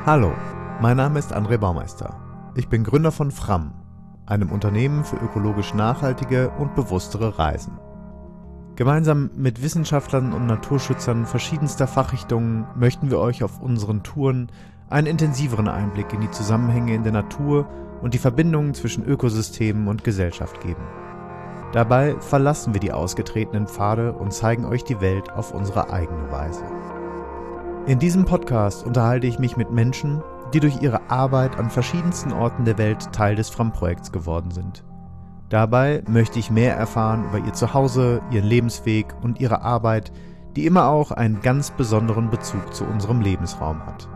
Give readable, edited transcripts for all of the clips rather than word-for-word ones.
Hallo, mein Name ist André Baumeister. Ich bin Gründer von Fram, einem Unternehmen für ökologisch nachhaltige und bewusstere Reisen. Gemeinsam mit Wissenschaftlern und Naturschützern verschiedenster Fachrichtungen möchten wir euch auf unseren Touren einen intensiveren Einblick in die Zusammenhänge in der Natur und die Verbindungen zwischen Ökosystemen und Gesellschaft geben. Dabei verlassen wir die ausgetretenen Pfade und zeigen euch die Welt auf unsere eigene Weise. In diesem Podcast unterhalte ich mich mit Menschen, die durch ihre Arbeit an verschiedensten Orten der Welt Teil des Fram-Projekts geworden sind. Dabei möchte ich mehr erfahren über ihr Zuhause, ihren Lebensweg und ihre Arbeit, die immer auch einen ganz besonderen Bezug zu unserem Lebensraum hat.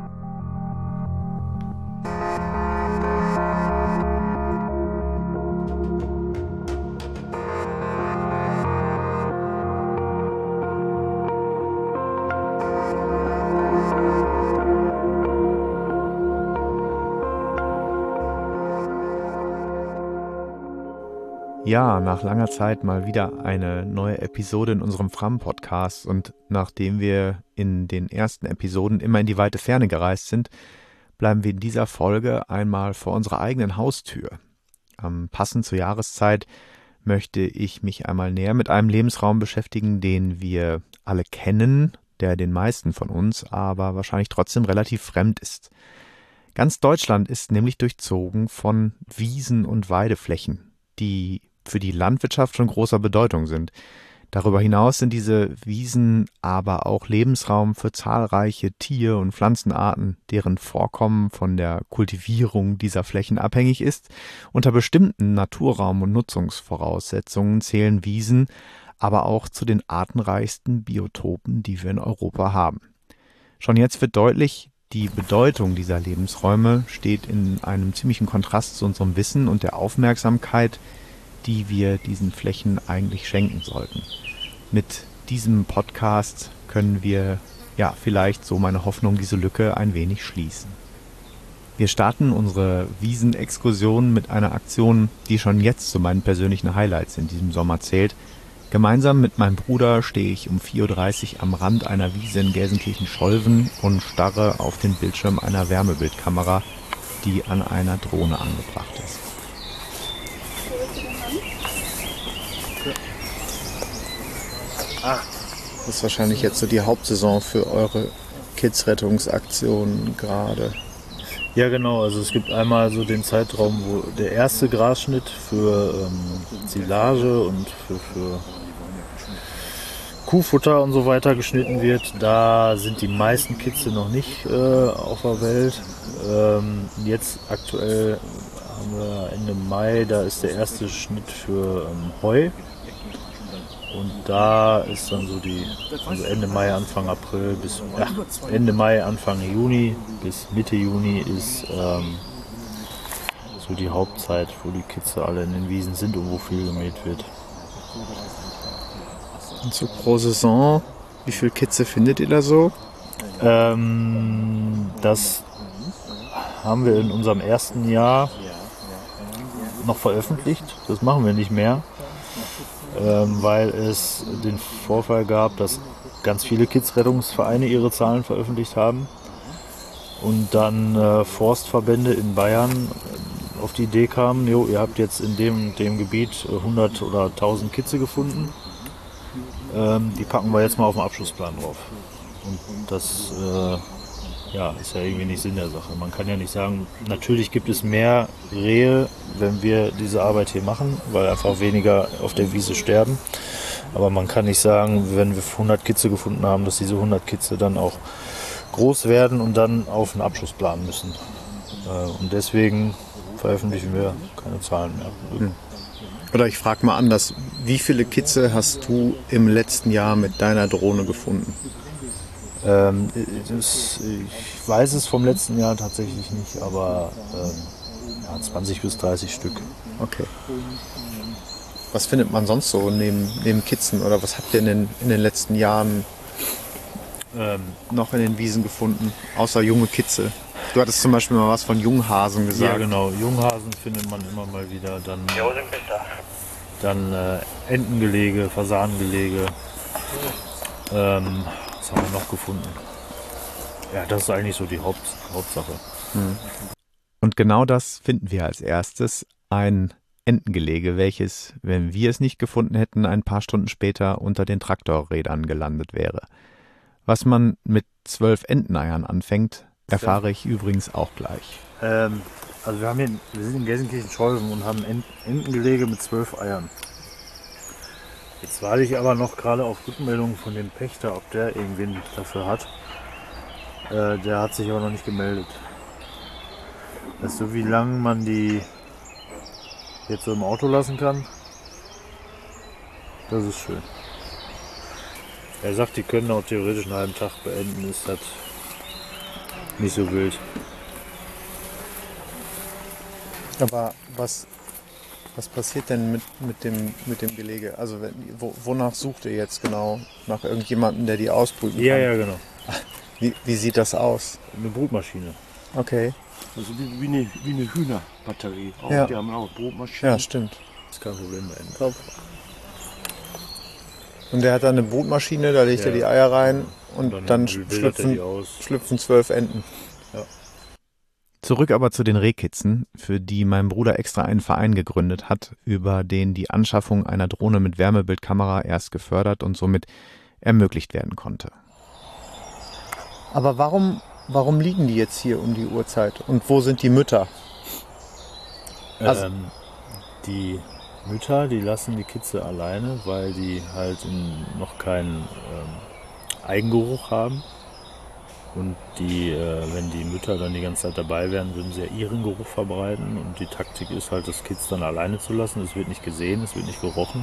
Ja, nach langer Zeit mal wieder eine neue Episode in unserem Fram-Podcast, und nachdem wir in den ersten Episoden immer in die weite Ferne gereist sind, bleiben wir in dieser Folge einmal vor unserer eigenen Haustür. Passend zur Jahreszeit möchte ich mich einmal näher mit einem Lebensraum beschäftigen, den wir alle kennen, der den meisten von uns aber wahrscheinlich trotzdem relativ fremd ist. Ganz Deutschland ist nämlich durchzogen von Wiesen und Weideflächen, die für die Landwirtschaft von großer Bedeutung sind. Darüber hinaus sind diese Wiesen aber auch Lebensraum für zahlreiche Tier- und Pflanzenarten, deren Vorkommen von der Kultivierung dieser Flächen abhängig ist. Unter bestimmten Naturraum- und Nutzungsvoraussetzungen zählen Wiesen aber auch zu den artenreichsten Biotopen, die wir in Europa haben. Schon jetzt wird deutlich, die Bedeutung dieser Lebensräume steht in einem ziemlichen Kontrast zu unserem Wissen und der Aufmerksamkeit, die wir diesen Flächen eigentlich schenken sollten. Mit diesem Podcast können wir, vielleicht so meine Hoffnung, diese Lücke ein wenig schließen. Wir starten unsere Wiesenexkursion mit einer Aktion, die schon jetzt zu meinen persönlichen Highlights in diesem Sommer zählt. Gemeinsam mit meinem Bruder stehe ich um 4:30 Uhr am Rand einer Wiese in Gelsenkirchen-Scholven und starre auf den Bildschirm einer Wärmebildkamera, die an einer Drohne angebracht ist. Das ist wahrscheinlich jetzt so die Hauptsaison für eure Kids-Rettungsaktionen gerade. Ja, genau. Also es gibt einmal so den Zeitraum, wo der erste Grasschnitt für Silage und für Kuhfutter und so weiter geschnitten wird. Da sind die meisten Kitze noch nicht auf der Welt. Jetzt aktuell haben wir Ende Mai, da ist der erste Schnitt für Heu. Und da ist dann so also Ende Mai, Anfang April bis Ende Mai, Anfang Juni bis Mitte Juni ist so die Hauptzeit, wo die Kitze alle in den Wiesen sind und wo viel gemäht wird. Und so pro Saison, wie viel Kitze findet ihr da so? Das haben wir in unserem ersten Jahr noch veröffentlicht. Das machen wir nicht mehr. Weil es den Vorfall gab, dass ganz viele Kids-Rettungsvereine ihre Zahlen veröffentlicht haben und dann Forstverbände in Bayern auf die Idee kamen, ihr habt jetzt in dem Gebiet 100 oder 1000 Kitze gefunden, die packen wir jetzt mal auf den Abschlussplan drauf. Und das ist ja irgendwie nicht Sinn der Sache. Man kann ja nicht sagen, natürlich gibt es mehr Rehe, wenn wir diese Arbeit hier machen, weil einfach weniger auf der Wiese sterben. Aber man kann nicht sagen, wenn wir 100 Kitze gefunden haben, dass diese 100 Kitze dann auch groß werden und dann auf den Abschlussplan müssen. Und deswegen veröffentlichen wir keine Zahlen mehr. Oder ich frage mal anders, wie viele Kitze hast du im letzten Jahr mit deiner Drohne gefunden? Ich weiß es vom letzten Jahr tatsächlich nicht, aber 20 bis 30 Stück. Okay. Was findet man sonst so neben Kitzen, oder was habt ihr in den letzten Jahren noch in den Wiesen gefunden, außer junge Kitze? Du hattest zum Beispiel mal was von Junghasen gesagt. Ja, genau. Junghasen findet man immer mal wieder. Dann Entengelege, Fasanengelege. Was haben wir noch gefunden? Ja, das ist eigentlich so die Hauptsache. Und genau das finden wir als erstes, ein Entengelege, welches, wenn wir es nicht gefunden hätten, ein paar Stunden später unter den Traktorrädern gelandet wäre. Was man mit 12 Enteneiern anfängt, erfahre ich übrigens auch gleich. Also wir sind in Gelsenkirchen-Scholven und haben Entengelege mit 12 Eiern. Jetzt warte ich aber noch gerade auf Rückmeldungen von dem Pächter, ob der irgendwen dafür hat. Der hat sich aber noch nicht gemeldet. Weißt du, wie lange man die jetzt so im Auto lassen kann? Das ist schön. Er sagt, die können auch theoretisch einen halben Tag beenden, ist das nicht so wild. Aber was passiert denn mit dem Gelege? Also wonach sucht ihr jetzt genau? Nach irgendjemandem, der die ausbrüten kann? Ja, genau. Wie sieht das aus? Eine Brutmaschine. Okay. Also wie eine Hühnerbatterie. Auch, Ja. Die haben auch Brotmaschinen. Ja, stimmt. Das ist kein Problem beenden. Und der hat dann eine Brutmaschine, da legt er die Eier rein und dann wildert er die aus. schlüpfen 12 Enten. Ja. Zurück aber zu den Rehkitzen, für die mein Bruder extra einen Verein gegründet hat, über den die Anschaffung einer Drohne mit Wärmebildkamera erst gefördert und somit ermöglicht werden konnte. Aber warum liegen die jetzt hier um die Uhrzeit? Und wo sind die Mütter? Also- Die Mütter, die lassen die Kitze alleine, weil die halt noch keinen Eigengeruch haben. Und wenn die Mütter dann die ganze Zeit dabei wären, würden sie ja ihren Geruch verbreiten. Und die Taktik ist halt, das Kitz dann alleine zu lassen. Es wird nicht gesehen, es wird nicht gerochen.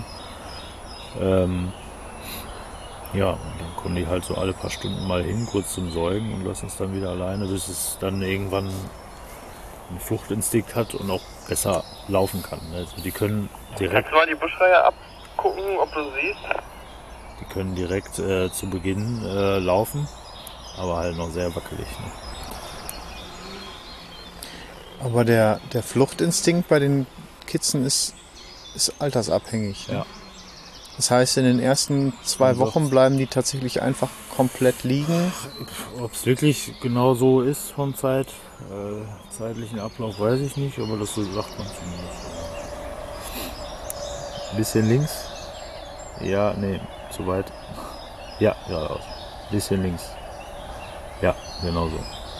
Ja, und dann kommen die halt so alle paar Stunden mal hin, kurz zum Säugen und lassen es dann wieder alleine, bis es dann irgendwann einen Fluchtinstinkt hat und auch besser laufen kann. Also die können direkt, Kannst du mal die Buschreihe abgucken, ob du siehst? zu Beginn laufen, aber halt noch sehr wackelig. Ne? Aber der Fluchtinstinkt bei den Kitzen ist altersabhängig. Ne? Ja. Das heißt, in den ersten 2 Wochen bleiben die tatsächlich einfach komplett liegen. Ob es wirklich genau so ist vom zeitlichen Ablauf, weiß ich nicht, aber das so sagt man zumindest. Ein bisschen links. Ja, nee, zu weit. Ja, geradeaus. Bisschen links. Ja, genau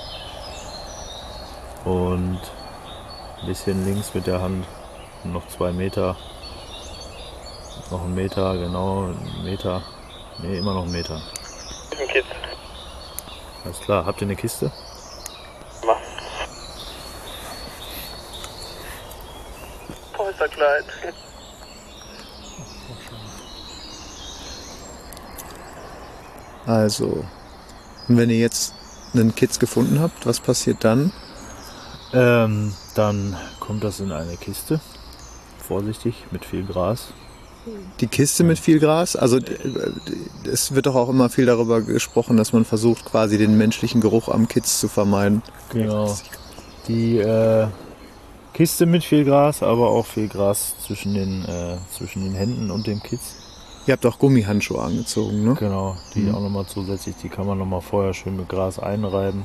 so. Und ein bisschen links mit der Hand. Noch 2 Meter. Noch 1 Meter, genau. 1 Meter. Nee, immer noch 1 Meter. Ein Kids. Alles klar. Habt ihr eine Kiste? Mach. Boah, ist er klein. Also, und wenn ihr jetzt einen Kitz gefunden habt, was passiert dann? Dann kommt das in eine Kiste. Vorsichtig, mit viel Gras. Die Kiste mit viel Gras? Also es wird doch auch immer viel darüber gesprochen, dass man versucht, quasi den menschlichen Geruch am Kitz zu vermeiden. Genau. Die Kiste mit viel Gras, aber auch viel Gras zwischen den Händen und dem Kitz. Ihr habt auch Gummihandschuhe angezogen, ne? Genau, die auch nochmal zusätzlich, die kann man nochmal vorher schön mit Gras einreiben.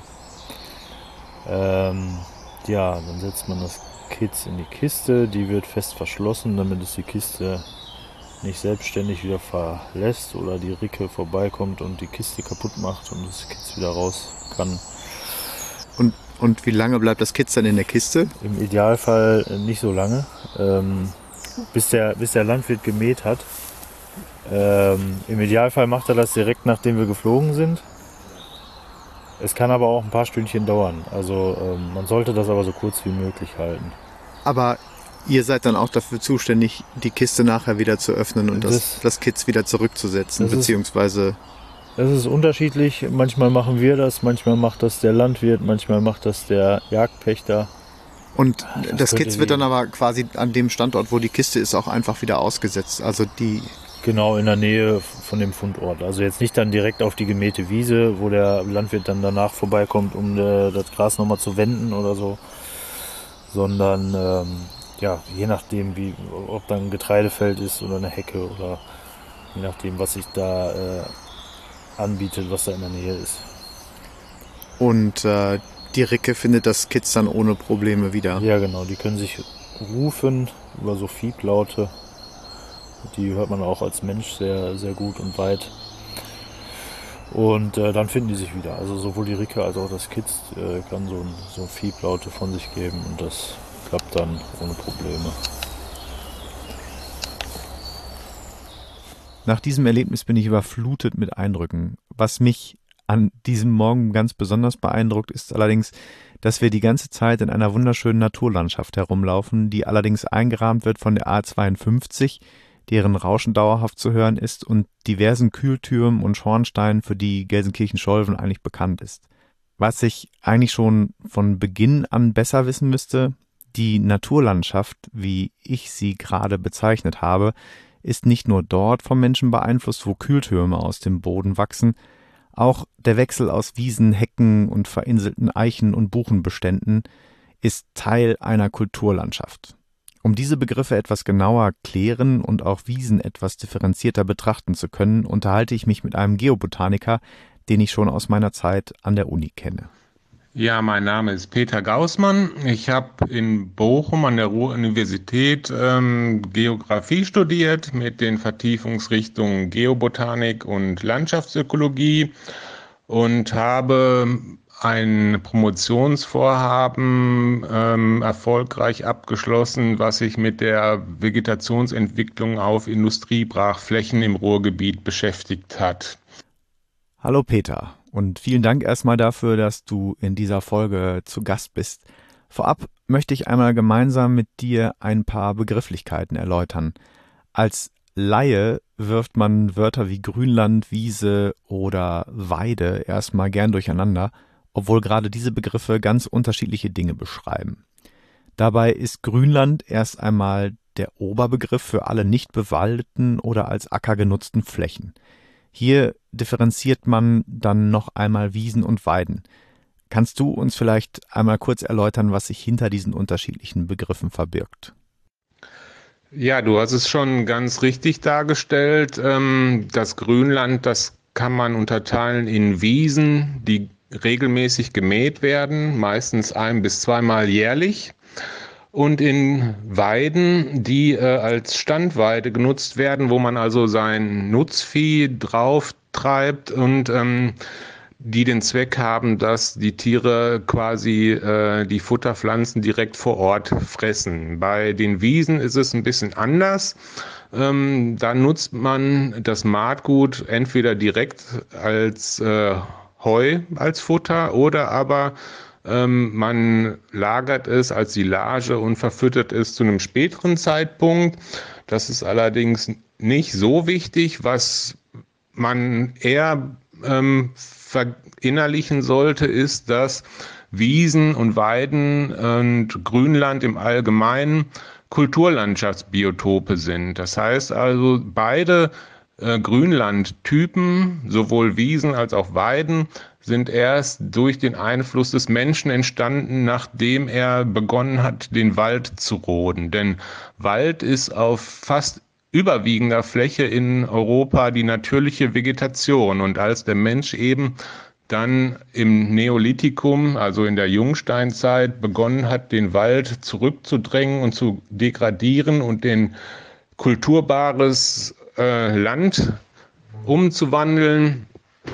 Ja, dann setzt man das Kitz in die Kiste, die wird fest verschlossen, damit es die Kiste nicht selbstständig wieder verlässt oder die Ricke vorbeikommt und die Kiste kaputt macht und das Kitz wieder raus kann. Und wie lange bleibt das Kitz dann in der Kiste? Im Idealfall nicht so lange, bis der Landwirt gemäht hat. Im Idealfall macht er das direkt nachdem wir geflogen sind. Es kann aber auch ein paar Stündchen dauern. Also man sollte das aber so kurz wie möglich halten. Aber ihr seid dann auch dafür zuständig, die Kiste nachher wieder zu öffnen und das Kitz wieder zurückzusetzen, beziehungsweise... Das ist unterschiedlich. Manchmal machen wir das, manchmal macht das der Landwirt, manchmal macht das der Jagdpächter. Und das Kitz wird dann aber quasi an dem Standort, wo die Kiste ist, auch einfach wieder ausgesetzt. Also die... Genau, in der Nähe von dem Fundort. Also jetzt nicht dann direkt auf die gemähte Wiese, wo der Landwirt dann danach vorbeikommt, um das Gras nochmal zu wenden oder so. Sondern je nachdem, ob da ein Getreidefeld ist oder eine Hecke oder je nachdem, was sich da anbietet, was da in der Nähe ist. Und die Ricke findet das Kitz dann ohne Probleme wieder? Ja, genau. Die können sich rufen über so Fieblaute. Die hört man auch als Mensch sehr, sehr gut und weit. Und dann finden die sich wieder. Also sowohl die Ricke als auch das Kitz kann so Fieblaute von sich geben und das klappt dann ohne Probleme. Nach diesem Erlebnis bin ich überflutet mit Eindrücken. Was mich an diesem Morgen ganz besonders beeindruckt, ist allerdings, dass wir die ganze Zeit in einer wunderschönen Naturlandschaft herumlaufen, die allerdings eingerahmt wird von der A52, deren Rauschen dauerhaft zu hören ist, und diversen Kühltürmen und Schornsteinen, für die Gelsenkirchen-Scholven eigentlich bekannt ist. Was ich eigentlich schon von Beginn an besser wissen müsste: die Naturlandschaft, wie ich sie gerade bezeichnet habe, ist nicht nur dort vom Menschen beeinflusst, wo Kühltürme aus dem Boden wachsen. Auch der Wechsel aus Wiesen, Hecken und verinselten Eichen- und Buchenbeständen ist Teil einer Kulturlandschaft. Um diese Begriffe etwas genauer klären und auch Wiesen etwas differenzierter betrachten zu können, unterhalte ich mich mit einem Geobotaniker, den ich schon aus meiner Zeit an der Uni kenne. Ja, mein Name ist Peter Gaußmann. Ich habe in Bochum an der Ruhr-Universität Geografie studiert mit den Vertiefungsrichtungen Geobotanik und Landschaftsökologie und habe ein Promotionsvorhaben erfolgreich abgeschlossen, was sich mit der Vegetationsentwicklung auf Industriebrachflächen im Ruhrgebiet beschäftigt hat. Hallo Peter und vielen Dank erstmal dafür, dass du in dieser Folge zu Gast bist. Vorab möchte ich einmal gemeinsam mit dir ein paar Begrifflichkeiten erläutern. Als Laie wirft man Wörter wie Grünland, Wiese oder Weide erstmal gern durcheinander, obwohl gerade diese Begriffe ganz unterschiedliche Dinge beschreiben. Dabei ist Grünland erst einmal der Oberbegriff für alle nicht bewaldeten oder als Acker genutzten Flächen. Hier differenziert man dann noch einmal Wiesen und Weiden. Kannst du uns vielleicht einmal kurz erläutern, was sich hinter diesen unterschiedlichen Begriffen verbirgt? Ja, du hast es schon ganz richtig dargestellt. Das Grünland, das kann man unterteilen in Wiesen, die regelmäßig gemäht werden, meistens 1- bis 2-mal jährlich. Und in Weiden, die als Standweide genutzt werden, wo man also sein Nutzvieh drauf treibt und die den Zweck haben, dass die Tiere quasi die Futterpflanzen direkt vor Ort fressen. Bei den Wiesen ist es ein bisschen anders. Da nutzt man das Maatgut entweder direkt als Heu als Futter oder aber man lagert es als Silage und verfüttert es zu einem späteren Zeitpunkt. Das ist allerdings nicht so wichtig. Was man eher verinnerlichen sollte, ist, dass Wiesen und Weiden und Grünland im Allgemeinen Kulturlandschaftsbiotope sind. Das heißt also, beide Grünlandtypen, sowohl Wiesen als auch Weiden, sind erst durch den Einfluss des Menschen entstanden, nachdem er begonnen hat, den Wald zu roden. Denn Wald ist auf fast überwiegender Fläche in Europa die natürliche Vegetation. Und als der Mensch eben dann im Neolithikum, also in der Jungsteinzeit, begonnen hat, den Wald zurückzudrängen und zu degradieren und den kulturbares Land umzuwandeln,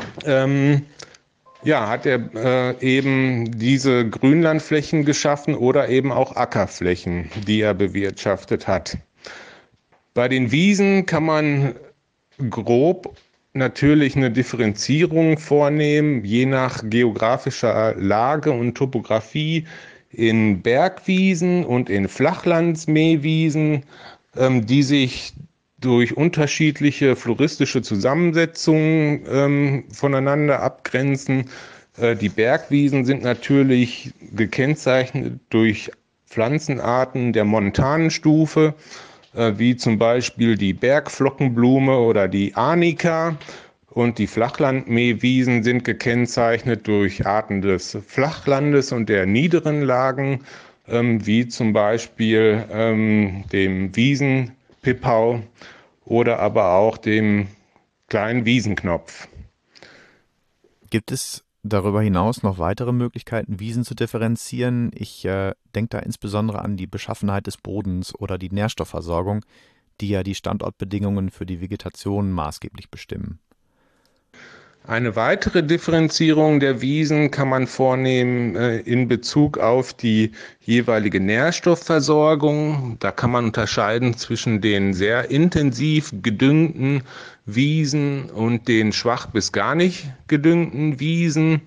hat er eben diese Grünlandflächen geschaffen oder eben auch Ackerflächen, die er bewirtschaftet hat. Bei den Wiesen kann man grob natürlich eine Differenzierung vornehmen, je nach geografischer Lage und Topographie, in Bergwiesen und in Flachlandsmähwiesen, die sich durch unterschiedliche floristische Zusammensetzungen voneinander abgrenzen. Die Bergwiesen sind natürlich gekennzeichnet durch Pflanzenarten der montanen Stufe, wie zum Beispiel die Bergflockenblume oder die Arnika. Und die Flachlandmähwiesen sind gekennzeichnet durch Arten des Flachlandes und der niederen Lagen, wie zum Beispiel dem Wiesenpipau oder aber auch dem kleinen Wiesenknopf. Gibt es darüber hinaus noch weitere Möglichkeiten, Wiesen zu differenzieren? Ich denke da insbesondere an die Beschaffenheit des Bodens oder die Nährstoffversorgung, die ja die Standortbedingungen für die Vegetation maßgeblich bestimmen. Eine weitere Differenzierung der Wiesen kann man vornehmen in Bezug auf die jeweilige Nährstoffversorgung. Da kann man unterscheiden zwischen den sehr intensiv gedüngten Wiesen und den schwach bis gar nicht gedüngten Wiesen.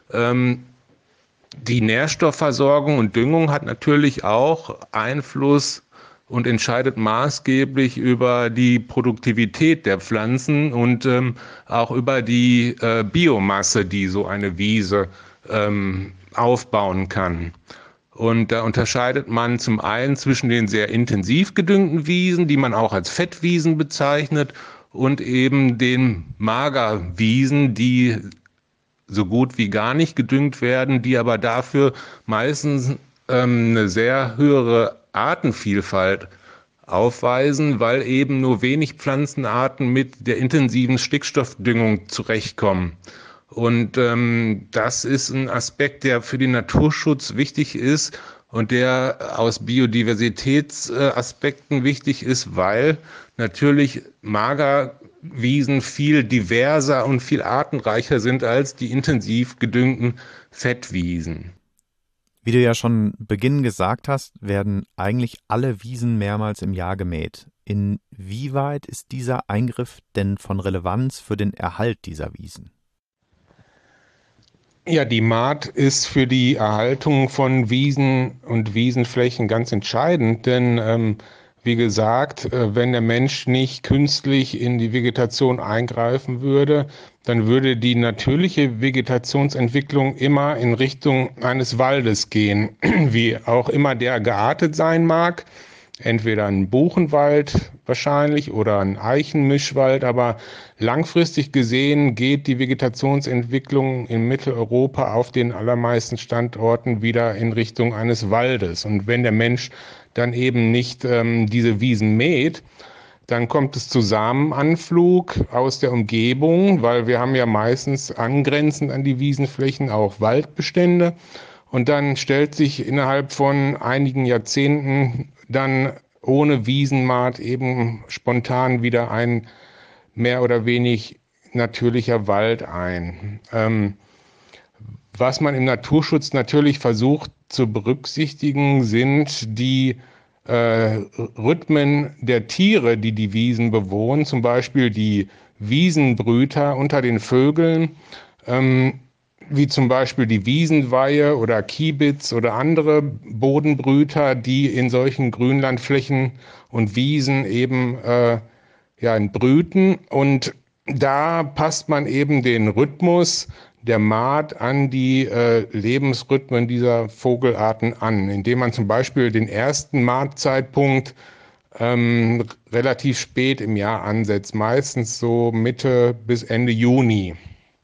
Die Nährstoffversorgung und Düngung hat natürlich auch Einfluss und entscheidet maßgeblich über die Produktivität der Pflanzen und auch über die Biomasse, die so eine Wiese aufbauen kann. Und da unterscheidet man zum einen zwischen den sehr intensiv gedüngten Wiesen, die man auch als Fettwiesen bezeichnet, und eben den Magerwiesen, die so gut wie gar nicht gedüngt werden, die aber dafür meistens eine sehr höhere Artenvielfalt aufweisen, weil eben nur wenig Pflanzenarten mit der intensiven Stickstoffdüngung zurechtkommen. Und das ist ein Aspekt, der für den Naturschutz wichtig ist und der aus Biodiversitätsaspekten wichtig ist, weil natürlich Magerwiesen viel diverser und viel artenreicher sind als die intensiv gedüngten Fettwiesen. Wie du ja schon Beginn gesagt hast, werden eigentlich alle Wiesen mehrmals im Jahr gemäht. Inwieweit ist dieser Eingriff denn von Relevanz für den Erhalt dieser Wiesen? Ja, die Maat ist für die Erhaltung von Wiesen und Wiesenflächen ganz entscheidend, denn wie gesagt, wenn der Mensch nicht künstlich in die Vegetation eingreifen würde, dann würde die natürliche Vegetationsentwicklung immer in Richtung eines Waldes gehen, wie auch immer der geartet sein mag. Entweder ein Buchenwald wahrscheinlich oder ein Eichenmischwald, aber langfristig gesehen geht die Vegetationsentwicklung in Mitteleuropa auf den allermeisten Standorten wieder in Richtung eines Waldes. Und wenn der Mensch dann eben nicht diese Wiesen mäht, dann kommt es zu Samenanflug aus der Umgebung, weil wir haben ja meistens angrenzend an die Wiesenflächen auch Waldbestände. Und dann stellt sich innerhalb von einigen Jahrzehnten dann ohne Wiesenmaat eben spontan wieder ein mehr oder wenig natürlicher Wald ein. Was man im Naturschutz natürlich versucht zu berücksichtigen, sind die Rhythmen der Tiere, die die Wiesen bewohnen, zum Beispiel die Wiesenbrüter unter den Vögeln, wie zum Beispiel die Wiesenweihe oder Kiebitz oder andere Bodenbrüter, die in solchen Grünlandflächen und Wiesen eben brüten. Und da passt man eben den Rhythmus der Maat an die Lebensrhythmen dieser Vogelarten an, indem man zum Beispiel den ersten Maatzeitpunkt relativ spät im Jahr ansetzt, meistens so Mitte bis Ende Juni.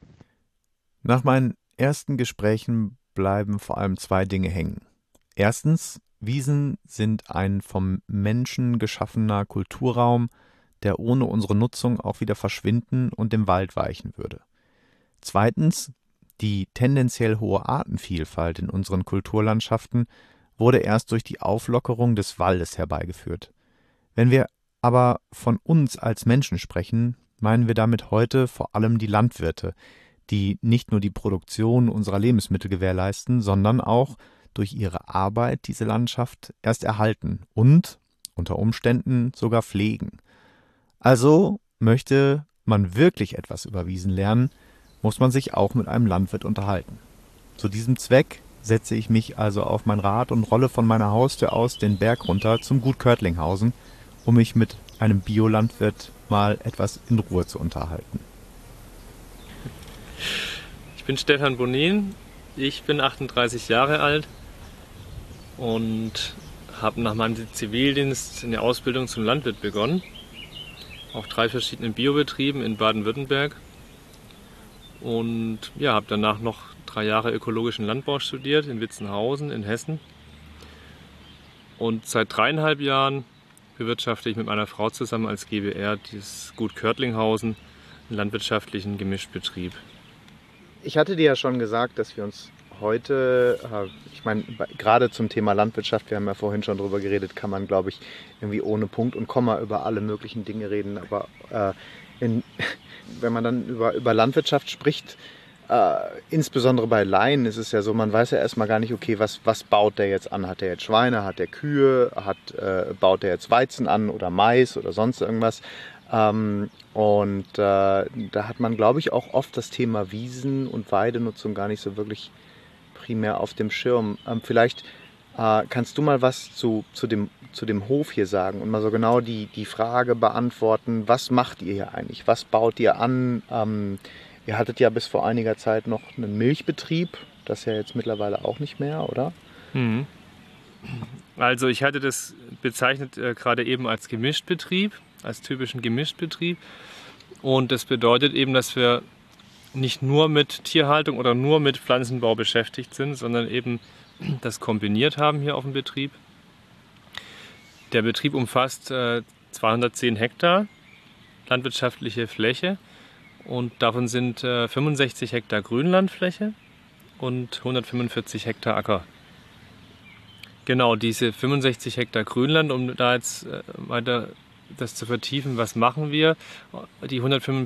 Nach meinen ersten Gesprächen bleiben vor allem zwei Dinge hängen. Erstens, Wiesen sind ein vom Menschen geschaffener Kulturraum, der ohne unsere Nutzung auch wieder verschwinden und dem Wald weichen würde. Zweitens, die tendenziell hohe Artenvielfalt in unseren Kulturlandschaften wurde erst durch die Auflockerung des Waldes herbeigeführt. Wenn wir aber von uns als Menschen sprechen, meinen wir damit heute vor allem die Landwirte, die nicht nur die Produktion unserer Lebensmittel gewährleisten, sondern auch durch ihre Arbeit diese Landschaft erst erhalten und unter Umständen sogar pflegen. Also möchte man wirklich etwas über Wiesen lernen, muss man sich auch mit einem Landwirt unterhalten. Zu diesem Zweck setze ich mich also auf mein Rad und rolle von meiner Haustür aus den Berg runter zum Gut Körtlinghausen, um mich mit einem Biolandwirt mal etwas in Ruhe zu unterhalten. Ich bin Stefan Bonin, ich bin 38 Jahre alt und habe nach meinem Zivildienst eine Ausbildung zum Landwirt begonnen. Auf 3 verschiedenen Biobetrieben in Baden-Württemberg. Und ja, habe danach noch 3 Jahre ökologischen Landbau studiert in Witzenhausen in Hessen. Und seit 3,5 Jahren bewirtschafte ich mit meiner Frau zusammen als GbR das Gut Körtlinghausen, einen landwirtschaftlichen Gemischbetrieb. Ich hatte dir ja schon gesagt, dass wir uns heute, ich meine, gerade zum Thema Landwirtschaft, wir haben ja vorhin schon drüber geredet, kann man, glaube ich, irgendwie ohne Punkt und Komma über alle möglichen Dinge reden. Aber wenn man dann über Landwirtschaft spricht, insbesondere bei Laien ist es ja so, man weiß ja erstmal gar nicht, okay, was baut der jetzt an? Hat der jetzt Schweine, hat der Kühe, baut der jetzt Weizen an oder Mais oder sonst irgendwas? Da hat man, glaube ich, auch oft das Thema Wiesen- und Weidenutzung gar nicht so wirklich primär auf dem Schirm. Vielleicht kannst du mal was zu dem Hof hier sagen und mal so genau die Frage beantworten, was macht ihr hier eigentlich? Was baut ihr an? Ihr hattet ja bis vor einiger Zeit noch einen Milchbetrieb, das ja jetzt mittlerweile auch nicht mehr, oder? Mhm. Also ich hatte das bezeichnet gerade eben als Gemischtbetrieb, als typischen Gemischtbetrieb. Und das bedeutet eben, dass wir nicht nur mit Tierhaltung oder nur mit Pflanzenbau beschäftigt sind, sondern eben das kombiniert haben hier auf dem Betrieb. Der Betrieb umfasst 210 Hektar landwirtschaftliche Fläche und davon sind 65 Hektar Grünlandfläche und 145 Hektar Acker. Genau, diese 65 Hektar Grünland, um da jetzt weiter das zu vertiefen, was machen wir? Die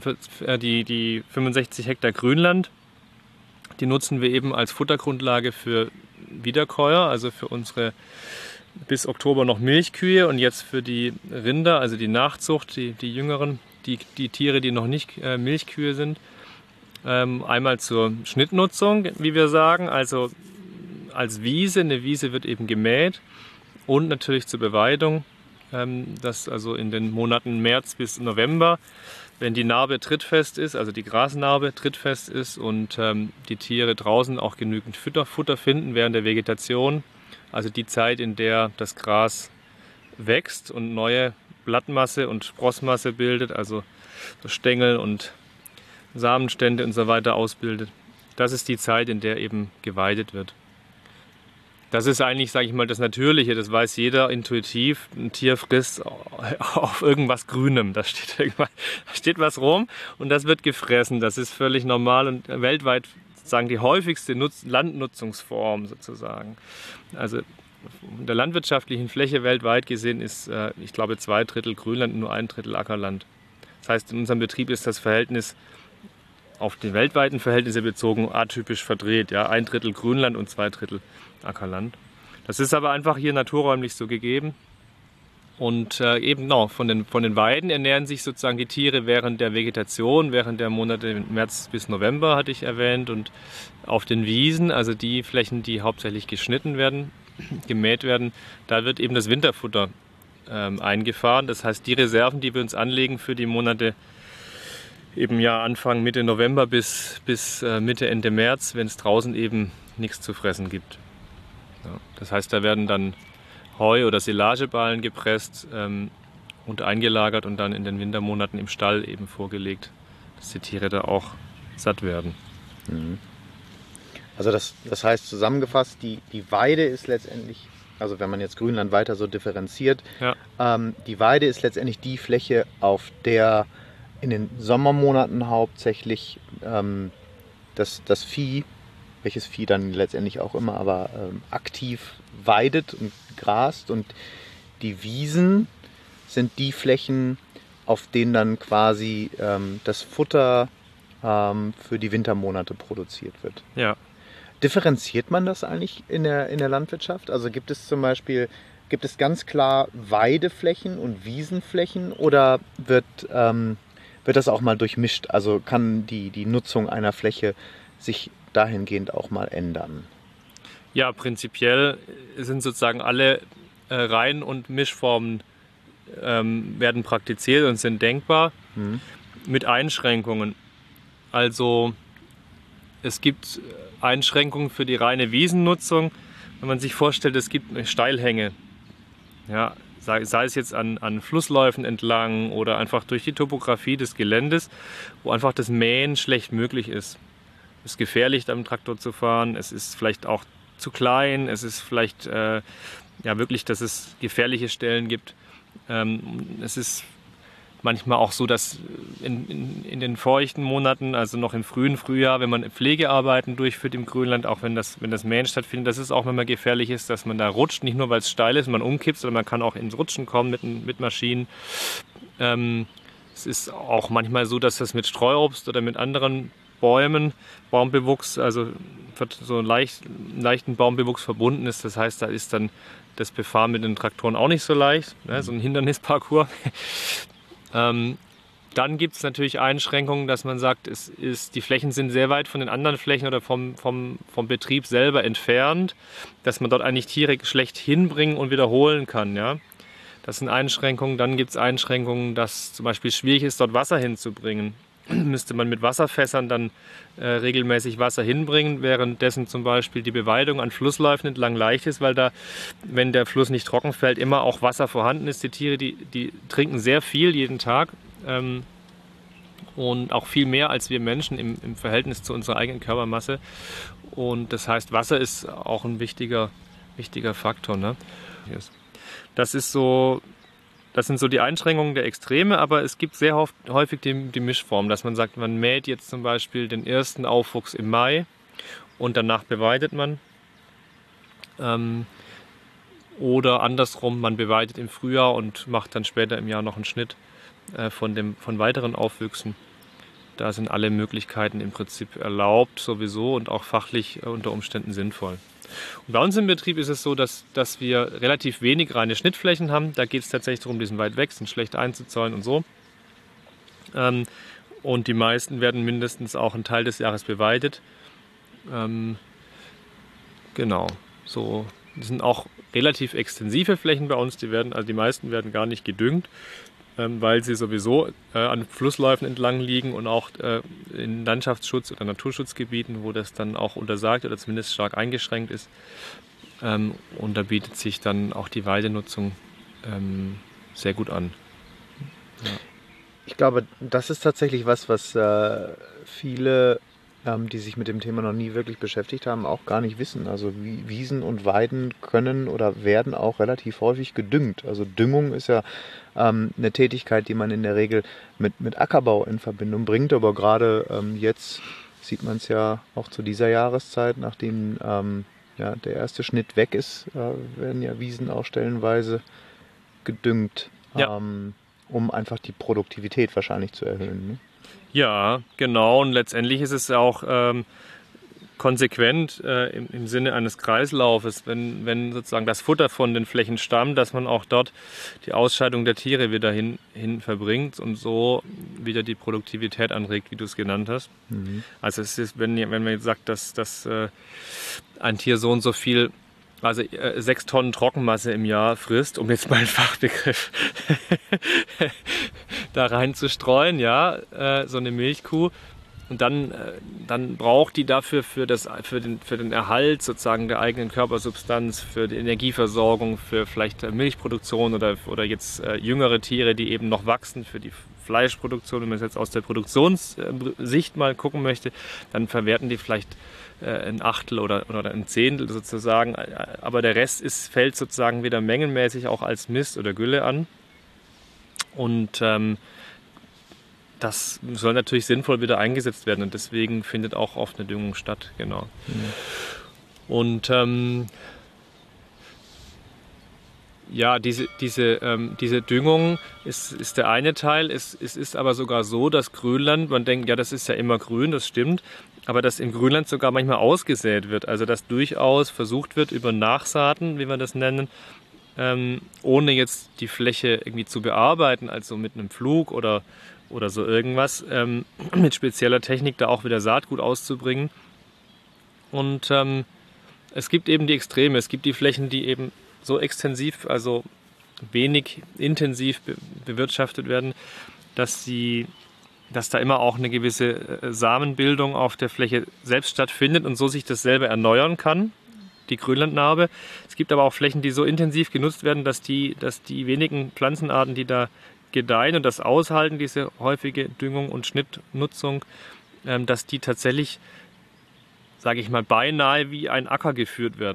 65 Hektar Grünland, die nutzen wir eben als Futtergrundlage für Wiederkäuer, also für unsere bis Oktober noch Milchkühe und jetzt für die Rinder, also die Nachzucht, die Jüngeren, die Tiere, die noch nicht Milchkühe sind. Einmal zur Schnittnutzung, wie wir sagen, also als Wiese. Eine Wiese wird eben gemäht und natürlich zur Beweidung. Das also in den Monaten März bis November, wenn die Narbe trittfest ist, also die Grasnarbe trittfest ist und die Tiere draußen auch genügend Futter finden während der Vegetation, also die Zeit, in der das Gras wächst und neue Blattmasse und Sprossmasse bildet, also so Stängel und Samenstände und so weiter ausbildet. Das ist die Zeit, in der eben geweidet wird. Das ist eigentlich, sage ich mal, das Natürliche, das weiß jeder intuitiv. Ein Tier frisst auf irgendwas Grünem, da steht was rum und das wird gefressen. Das ist völlig normal und weltweit sozusagen die häufigste Landnutzungsform sozusagen. Also in der landwirtschaftlichen Fläche weltweit gesehen ist, ich glaube, 2/3 Grünland und nur 1/3 Ackerland. Das heißt, in unserem Betrieb ist das Verhältnis auf die weltweiten Verhältnisse bezogen atypisch verdreht. Ja? 1/3 Grünland und 2/3 Ackerland. Das ist aber einfach hier naturräumlich so gegeben. Und eben von den Weiden ernähren sich sozusagen die Tiere während der Vegetation, während der Monate März bis November, hatte ich erwähnt. Und auf den Wiesen, also die Flächen, die hauptsächlich geschnitten werden, gemäht werden, da wird eben das Winterfutter eingefahren. Das heißt, die Reserven, die wir uns anlegen für die Monate eben ja Anfang, Mitte November bis Mitte, Ende März, wenn es draußen eben nichts zu fressen gibt. Ja, das heißt, da werden dann Heu- oder Silageballen gepresst und eingelagert und dann in den Wintermonaten im Stall eben vorgelegt, dass die Tiere da auch satt werden. Mhm. Also das heißt zusammengefasst, die Weide ist letztendlich, also wenn man jetzt Grünland weiter so differenziert, ja. Die Weide ist letztendlich die Fläche, auf der in den Sommermonaten hauptsächlich das Vieh, welches Vieh dann letztendlich auch immer, aber aktiv weidet und grast, und die Wiesen sind die Flächen, auf denen dann quasi das Futter für die Wintermonate produziert wird. Ja. Differenziert man das eigentlich in der Landwirtschaft? Also gibt es ganz klar Weideflächen und Wiesenflächen, oder wird das auch mal durchmischt? Also kann die Nutzung einer Fläche sich dahingehend auch mal ändern? Ja, prinzipiell sind sozusagen alle Reihen- und Mischformen werden praktiziert und sind denkbar, mit Einschränkungen. Also es gibt Einschränkungen für die reine Wiesennutzung, wenn man sich vorstellt, es gibt Steilhänge, ja, sei es jetzt an Flussläufen entlang oder einfach durch die Topografie des Geländes, wo einfach das Mähen schlecht möglich ist. Es ist gefährlich, am Traktor zu fahren, es ist vielleicht auch zu klein, es ist vielleicht wirklich, dass es gefährliche Stellen gibt. Es ist manchmal auch so, dass in den feuchten Monaten, also noch im frühen Frühjahr, wenn man Pflegearbeiten durchführt im Grünland, auch wenn das Mähen stattfindet, das ist auch, wenn man gefährlich ist, dass man da rutscht, nicht nur weil es steil ist und man umkippt, sondern man kann auch ins Rutschen kommen mit Maschinen. Es ist auch manchmal so, dass das mit Streuobst oder mit anderen Baumbewuchs, also so leichten Baumbewuchs verbunden ist. Das heißt, da ist dann das Befahren mit den Traktoren auch nicht so leicht, ne? So ein Hindernisparcours. Dann gibt es natürlich Einschränkungen, dass man sagt, die Flächen sind sehr weit von den anderen Flächen oder vom Betrieb selber entfernt, dass man dort eigentlich Tiere schlecht hinbringen und wiederholen kann. Ja? Das sind Einschränkungen. Dann gibt es Einschränkungen, dass zum Beispiel schwierig ist, dort Wasser hinzubringen. Müsste man mit Wasserfässern dann regelmäßig Wasser hinbringen, währenddessen zum Beispiel die Beweidung an Flussläufen entlang leicht ist, weil da, wenn der Fluss nicht trocken fällt, immer auch Wasser vorhanden ist. Die Tiere, die trinken sehr viel jeden Tag und auch viel mehr als wir Menschen im Verhältnis zu unserer eigenen Körpermasse. Und das heißt, Wasser ist auch ein wichtiger Faktor. Ne? Das sind so die Einschränkungen der Extreme, aber es gibt sehr häufig die Mischform, dass man sagt, man mäht jetzt zum Beispiel den ersten Aufwuchs im Mai und danach beweidet man. Oder andersrum, man beweidet im Frühjahr und macht dann später im Jahr noch einen Schnitt von weiteren Aufwüchsen. Da sind alle Möglichkeiten im Prinzip erlaubt sowieso und auch fachlich unter Umständen sinnvoll. Und bei uns im Betrieb ist es so, dass wir relativ wenig reine Schnittflächen haben. Da geht es tatsächlich darum, die sind weit weg, sind schlecht einzuzäunen und so. Und die meisten werden mindestens auch einen Teil des Jahres beweidet. Genau, so. Das sind auch relativ extensive Flächen bei uns. Die meisten werden gar nicht gedüngt, weil sie sowieso an Flussläufen entlang liegen und auch in Landschaftsschutz- oder Naturschutzgebieten, wo das dann auch untersagt oder zumindest stark eingeschränkt ist. Und da bietet sich dann auch die Weidenutzung sehr gut an. Ja. Ich glaube, das ist tatsächlich was viele, die sich mit dem Thema noch nie wirklich beschäftigt haben, auch gar nicht wissen. Also Wiesen und Weiden können oder werden auch relativ häufig gedüngt. Also Düngung ist ja eine Tätigkeit, die man in der Regel mit Ackerbau in Verbindung bringt. Aber gerade jetzt sieht man es ja auch zu dieser Jahreszeit, nachdem der erste Schnitt weg ist, werden ja Wiesen auch stellenweise gedüngt, ja. Um einfach die Produktivität wahrscheinlich zu erhöhen. Ne? Ja, genau. Und letztendlich ist es auch konsequent im Sinne eines Kreislaufes, wenn sozusagen das Futter von den Flächen stammt, dass man auch dort die Ausscheidung der Tiere wieder hin verbringt und so wieder die Produktivität anregt, wie du es genannt hast. Mhm. Also es ist, wenn man jetzt sagt, dass ein Tier so und so viel, also 6 Tonnen Trockenmasse im Jahr frisst, um jetzt mal einen Fachbegriff da rein zu streuen, ja, so eine Milchkuh. Und dann braucht die dafür für den Erhalt sozusagen der eigenen Körpersubstanz, für die Energieversorgung, für vielleicht Milchproduktion oder jetzt jüngere Tiere, die eben noch wachsen, für die Fleischproduktion, wenn man es jetzt aus der Produktionssicht mal gucken möchte, dann verwerten die vielleicht ein Achtel oder ein Zehntel sozusagen, aber der Rest fällt sozusagen wieder mengenmäßig auch als Mist oder Gülle an. Und das soll natürlich sinnvoll wieder eingesetzt werden und deswegen findet auch oft eine Düngung statt, genau. Mhm. Und diese Düngung ist der eine Teil. Es ist aber sogar so, dass Grünland, man denkt, ja, das ist ja immer grün, das stimmt, aber dass im Grünland sogar manchmal ausgesät wird, also dass durchaus versucht wird, über Nachsaaten, wie wir das nennen, ohne jetzt die Fläche irgendwie zu bearbeiten, also mit einem Pflug oder so irgendwas, mit spezieller Technik da auch wieder Saatgut auszubringen. Und es gibt eben die Extreme, es gibt die Flächen, die eben so extensiv, also wenig intensiv bewirtschaftet werden, dass da immer auch eine gewisse Samenbildung auf der Fläche selbst stattfindet und so sich das selber erneuern kann, die Grünlandnarbe. Es gibt aber auch Flächen, die so intensiv genutzt werden, dass die wenigen Pflanzenarten, die da gedeihen und das aushalten, diese häufige Düngung und Schnittnutzung, dass die tatsächlich, sage ich mal, beinahe wie ein Acker geführt werden.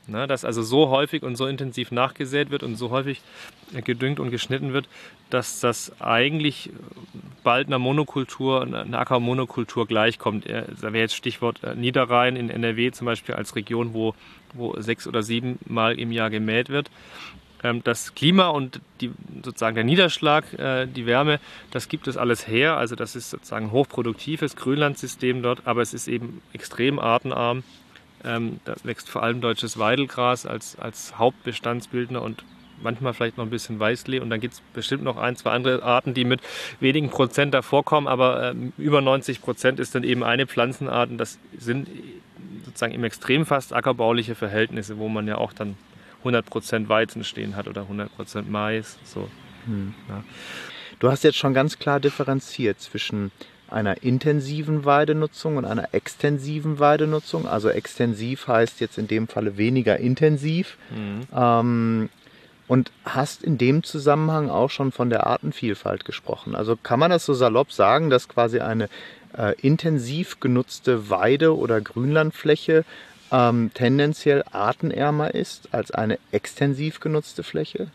Dass also so häufig und so intensiv nachgesät wird und so häufig gedüngt und geschnitten wird, dass das eigentlich bald einer Monokultur, einer Ackermonokultur gleichkommt. Da wäre jetzt Stichwort Niederrhein in NRW zum Beispiel als Region, wo 6 oder 7 Mal im Jahr gemäht wird. Das Klima und sozusagen der Niederschlag, die Wärme, das gibt es alles her. Also das ist sozusagen ein hochproduktives Grünlandsystem dort, aber es ist eben extrem artenarm. Da wächst vor allem deutsches Weidelgras als Hauptbestandsbildner und manchmal vielleicht noch ein bisschen Weißklee. Und dann gibt es bestimmt noch 1, 2 andere Arten, die mit wenigen Prozent davor kommen, aber über 90% ist dann eben eine Pflanzenart. Und das sind sozusagen im Extrem fast ackerbauliche Verhältnisse, wo man ja auch dann 100% Weizen stehen hat oder 100% Mais. So. Ja. Du hast jetzt schon ganz klar differenziert zwischen einer intensiven Weidenutzung und einer extensiven Weidenutzung. Also extensiv heißt jetzt in dem Falle weniger intensiv. Und hast in dem Zusammenhang auch schon von der Artenvielfalt gesprochen. Also kann man das so salopp sagen, dass quasi eine intensiv genutzte Weide- oder Grünlandfläche tendenziell artenärmer ist als eine extensiv genutzte Fläche?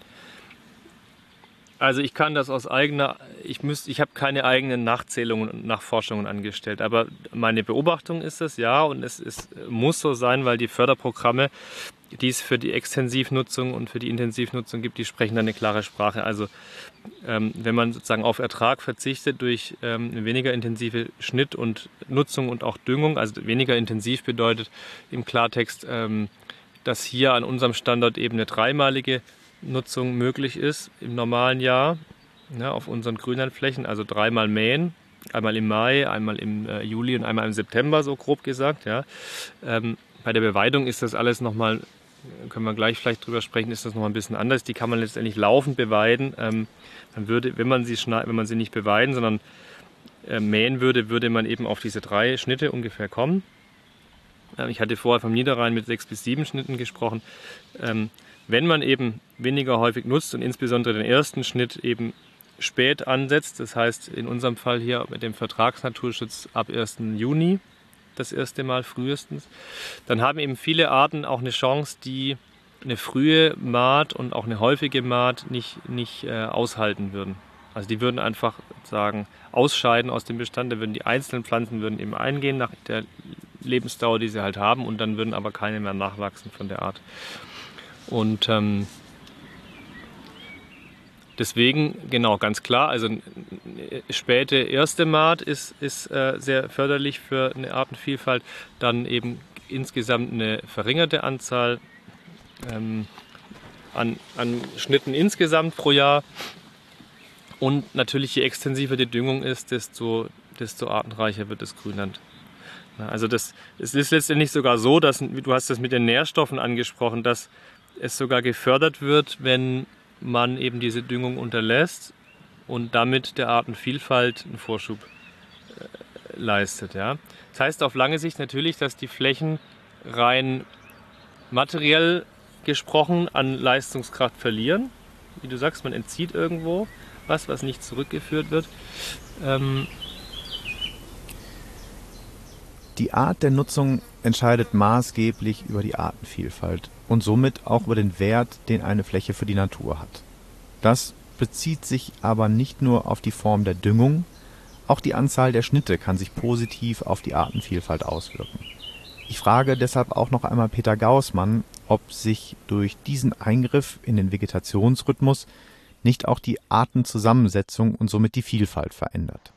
Also ich kann das aus ich habe keine eigenen Nachzählungen und Nachforschungen angestellt, aber meine Beobachtung ist es, ja, und muss so sein, weil die Förderprogramme, die es für die Extensivnutzung und für die Intensivnutzung gibt, die sprechen dann eine klare Sprache. Also wenn man sozusagen auf Ertrag verzichtet durch eine weniger intensive Schnitt und Nutzung und auch Düngung, also weniger intensiv bedeutet im Klartext, dass hier an unserem Standort eben eine dreimalige Nutzung möglich ist im normalen Jahr, auf unseren Grünlandflächen, also 3-mal mähen, einmal im Mai, einmal im Juli und einmal im September, so grob gesagt. Ja. Bei der Beweidung ist das alles nochmal, können wir gleich vielleicht drüber sprechen, ist das nochmal ein bisschen anders. Die kann man letztendlich laufend beweiden. Wenn man sie nicht beweiden, sondern mähen würde man eben auf diese 3 Schnitte ungefähr kommen. Ich hatte vorher vom Niederrhein mit 6 bis 7 Schnitten gesprochen. Wenn man eben weniger häufig nutzt und insbesondere den ersten Schnitt eben spät ansetzt, das heißt in unserem Fall hier mit dem Vertragsnaturschutz ab 1. Juni, das erste Mal frühestens, dann haben eben viele Arten auch eine Chance, die eine frühe Maat und auch eine häufige Maat nicht aushalten würden. Also die würden einfach sagen, ausscheiden aus dem Bestand, da würden die einzelnen Pflanzen würden eben eingehen nach der Lebensdauer, die sie halt haben, und dann würden aber keine mehr nachwachsen von der Art. Und deswegen, genau, ganz klar, also eine späte erste Maat ist sehr förderlich für eine Artenvielfalt. Dann eben insgesamt eine verringerte Anzahl an Schnitten insgesamt pro Jahr. Und natürlich, je extensiver die Düngung ist, desto artenreicher wird das Grünland. Also es ist letztendlich sogar so, dass, du hast das mit den Nährstoffen angesprochen, dass es sogar gefördert wird, wenn man eben diese Düngung unterlässt und damit der Artenvielfalt einen Vorschub leistet. Ja. Das heißt auf lange Sicht natürlich, dass die Flächen rein materiell gesprochen an Leistungskraft verlieren. Wie du sagst, man entzieht irgendwo was nicht zurückgeführt wird. Die Art der Nutzung entscheidet maßgeblich über die Artenvielfalt und somit auch über den Wert, den eine Fläche für die Natur hat. Das bezieht sich aber nicht nur auf die Form der Düngung, auch die Anzahl der Schnitte kann sich positiv auf die Artenvielfalt auswirken. Ich frage deshalb auch noch einmal Peter Gaußmann, ob sich durch diesen Eingriff in den Vegetationsrhythmus nicht auch die Artenzusammensetzung und somit die Vielfalt verändert.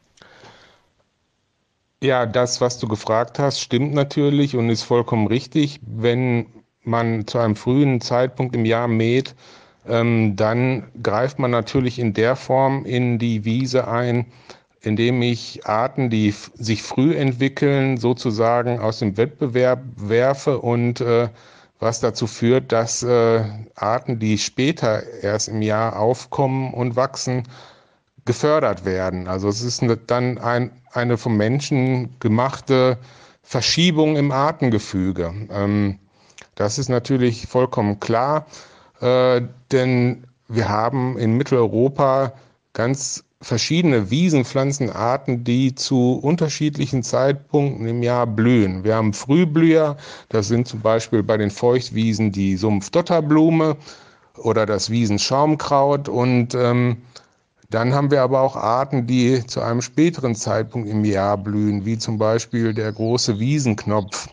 Ja, das, was du gefragt hast, stimmt natürlich und ist vollkommen richtig. Wenn man zu einem frühen Zeitpunkt im Jahr mäht, dann greift man natürlich in der Form in die Wiese ein, indem ich Arten, die sich früh entwickeln, sozusagen aus dem Wettbewerb werfe und was dazu führt, dass Arten, die später erst im Jahr aufkommen und wachsen, gefördert werden. Also es ist dann eine vom Menschen gemachte Verschiebung im Artengefüge. Das ist natürlich vollkommen klar, denn wir haben in Mitteleuropa ganz verschiedene Wiesenpflanzenarten, die zu unterschiedlichen Zeitpunkten im Jahr blühen. Wir haben Frühblüher, das sind zum Beispiel bei den Feuchtwiesen die Sumpfdotterblume oder das Wiesenschaumkraut und dann haben wir aber auch Arten, die zu einem späteren Zeitpunkt im Jahr blühen, wie zum Beispiel der große Wiesenknopf.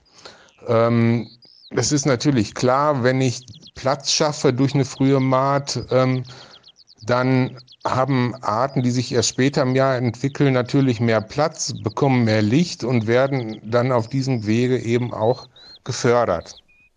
Es ist natürlich klar, wenn ich Platz schaffe durch eine frühe Maat, dann haben Arten, die sich erst später im Jahr entwickeln, natürlich mehr Platz, bekommen mehr Licht und werden dann auf diesem Wege eben auch gefördert.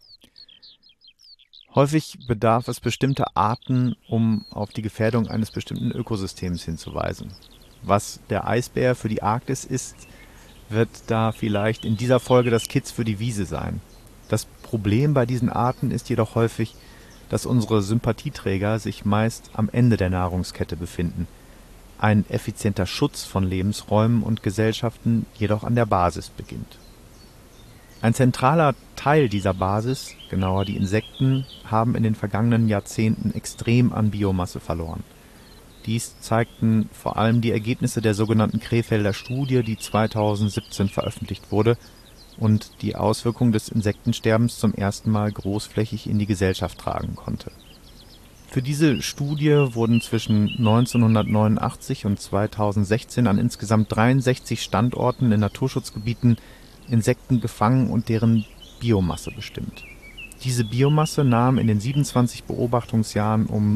Häufig bedarf es bestimmter Arten, um auf die Gefährdung eines bestimmten Ökosystems hinzuweisen. Was der Eisbär für die Arktis ist, wird da vielleicht in dieser Folge das Kitz für die Wiese sein. Das Problem bei diesen Arten ist jedoch häufig, dass unsere Sympathieträger sich meist am Ende der Nahrungskette befinden, ein effizienter Schutz von Lebensräumen und Gesellschaften jedoch an der Basis beginnt. Ein zentraler Teil dieser Basis, genauer die Insekten, haben in den vergangenen Jahrzehnten extrem an Biomasse verloren. Dies zeigten vor allem die Ergebnisse der sogenannten Krefelder Studie, die 2017 veröffentlicht wurde und die Auswirkungen des Insektensterbens zum ersten Mal großflächig in die Gesellschaft tragen konnte. Für diese Studie wurden zwischen 1989 und 2016 an insgesamt 63 Standorten in Naturschutzgebieten Insekten gefangen und deren Biomasse bestimmt. Diese nahm in den 27 Beobachtungsjahren um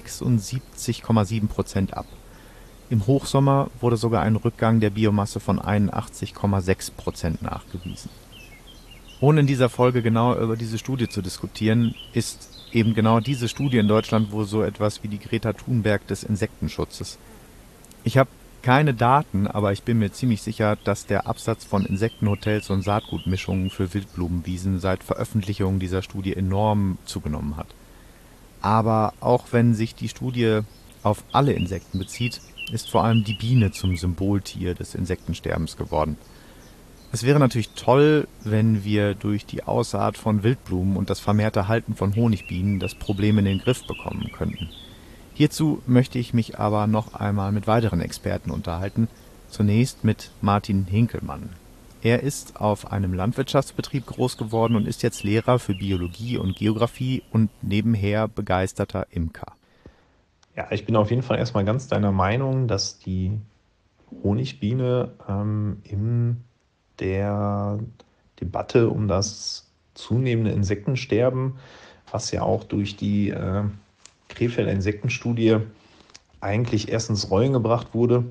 76,7% ab. Im Hochsommer wurde sogar ein Rückgang der Biomasse von 81,6% nachgewiesen. Ohne in dieser Folge genauer über diese Studie zu diskutieren, ist eben genau diese Studie in Deutschland wohl so etwas wie die Greta Thunberg des Insektenschutzes. Ich habe keine Daten, aber ich bin mir ziemlich sicher, dass der Absatz von Insektenhotels und Saatgutmischungen für Wildblumenwiesen seit Veröffentlichung dieser Studie enorm zugenommen hat. Aber auch wenn sich die Studie auf alle Insekten bezieht, ist vor allem die Biene zum Symboltier des Insektensterbens geworden. Es wäre natürlich toll, wenn wir durch die Aussaat von Wildblumen und das vermehrte Halten von Honigbienen das Problem in den Griff bekommen könnten. Hierzu möchte ich mich aber noch einmal mit weiteren Experten unterhalten, zunächst mit Martin Hinkelmann. Er ist auf einem Landwirtschaftsbetrieb groß geworden und ist jetzt Lehrer für Biologie und Geografie und nebenher begeisterter Imker. Ja, ich bin auf jeden Fall erstmal ganz deiner Meinung, dass die Honigbiene in der Debatte um das zunehmende Insektensterben, was ja auch durch die Krefelder Insektenstudie eigentlich erst ins Rollen gebracht wurde,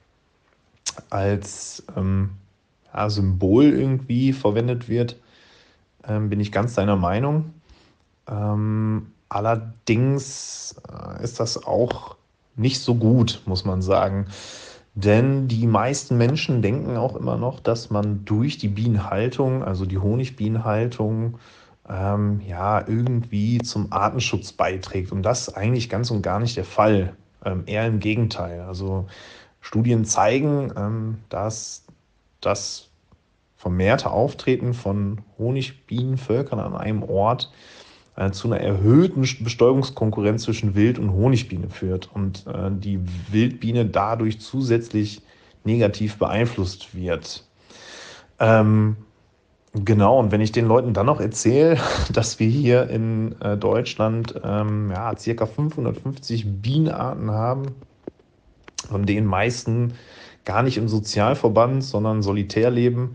als Symbol irgendwie verwendet wird, bin ich ganz deiner Meinung. Allerdings ist das auch nicht so gut, muss man sagen. Denn die meisten Menschen denken auch immer noch, dass man durch die Bienenhaltung, also die Honigbienenhaltung, irgendwie zum Artenschutz beiträgt. Und das ist eigentlich ganz und gar nicht der Fall. Eher im Gegenteil. Also Studien zeigen, dass das vermehrte Auftreten von Honigbienenvölkern an einem Ort zu einer erhöhten Bestäubungskonkurrenz zwischen Wild- und Honigbiene führt und die Wildbiene dadurch zusätzlich negativ beeinflusst wird. Genau, und wenn ich den Leuten dann noch erzähle, dass wir hier in Deutschland circa 550 Bienenarten haben, von denen meisten gar nicht im Sozialverband, sondern solitär leben,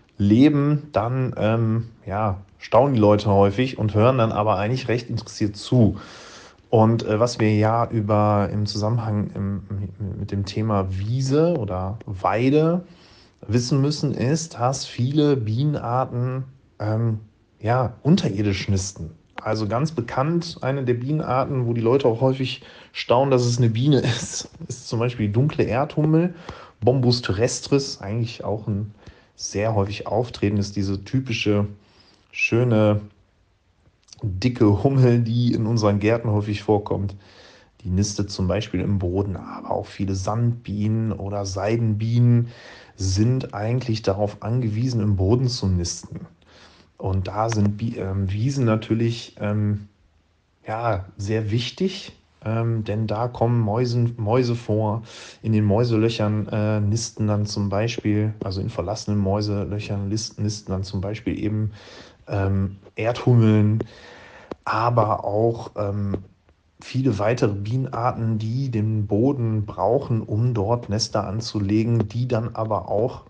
dann staunen die Leute häufig und hören dann aber eigentlich recht interessiert zu. Und was wir ja im Zusammenhang mit dem Thema Wiese oder Weide wissen müssen, ist, dass viele Bienenarten unterirdisch nisten. Also ganz bekannt, eine der Bienenarten, wo die Leute auch häufig staunen, dass es eine Biene ist zum Beispiel die dunkle Erdhummel, Bombus terrestris, eigentlich auch ein sehr häufig auftretendes, diese typische, schöne, dicke Hummel, die in unseren Gärten häufig vorkommt. Die nistet zum Beispiel im Boden, aber auch viele Sandbienen oder Seidenbienen sind eigentlich darauf angewiesen, im Boden zu nisten. Und da sind Wiesen natürlich sehr wichtig, denn da kommen Mäuse vor. In den Mäuselöchern nisten dann zum Beispiel, also in verlassenen Mäuselöchern nisten dann zum Beispiel eben Erdhummeln, aber auch viele weitere Bienenarten, die den Boden brauchen, um dort Nester anzulegen, die dann aber auch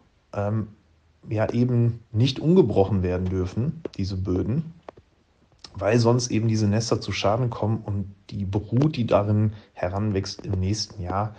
eben nicht umgebrochen werden dürfen, diese Böden, weil sonst eben diese Nester zu Schaden kommen und die Brut, die darin heranwächst im nächsten Jahr,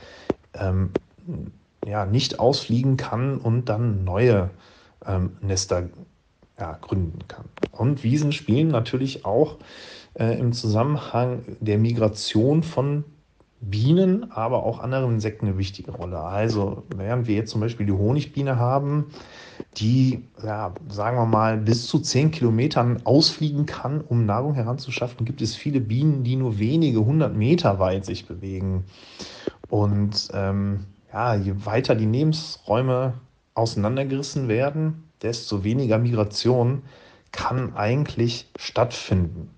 nicht ausfliegen kann und dann neue Nester gründen kann. Und Wiesen spielen natürlich auch im Zusammenhang der Migration von Bienen, aber auch anderen Insekten eine wichtige Rolle. Also während wir jetzt zum Beispiel die Honigbiene haben, die, sagen wir mal, bis zu 10 Kilometern ausfliegen kann, um Nahrung heranzuschaffen, gibt es viele Bienen, die nur wenige 100 Meter weit sich bewegen. Und je weiter die Lebensräume auseinandergerissen werden, desto weniger Migration kann eigentlich stattfinden.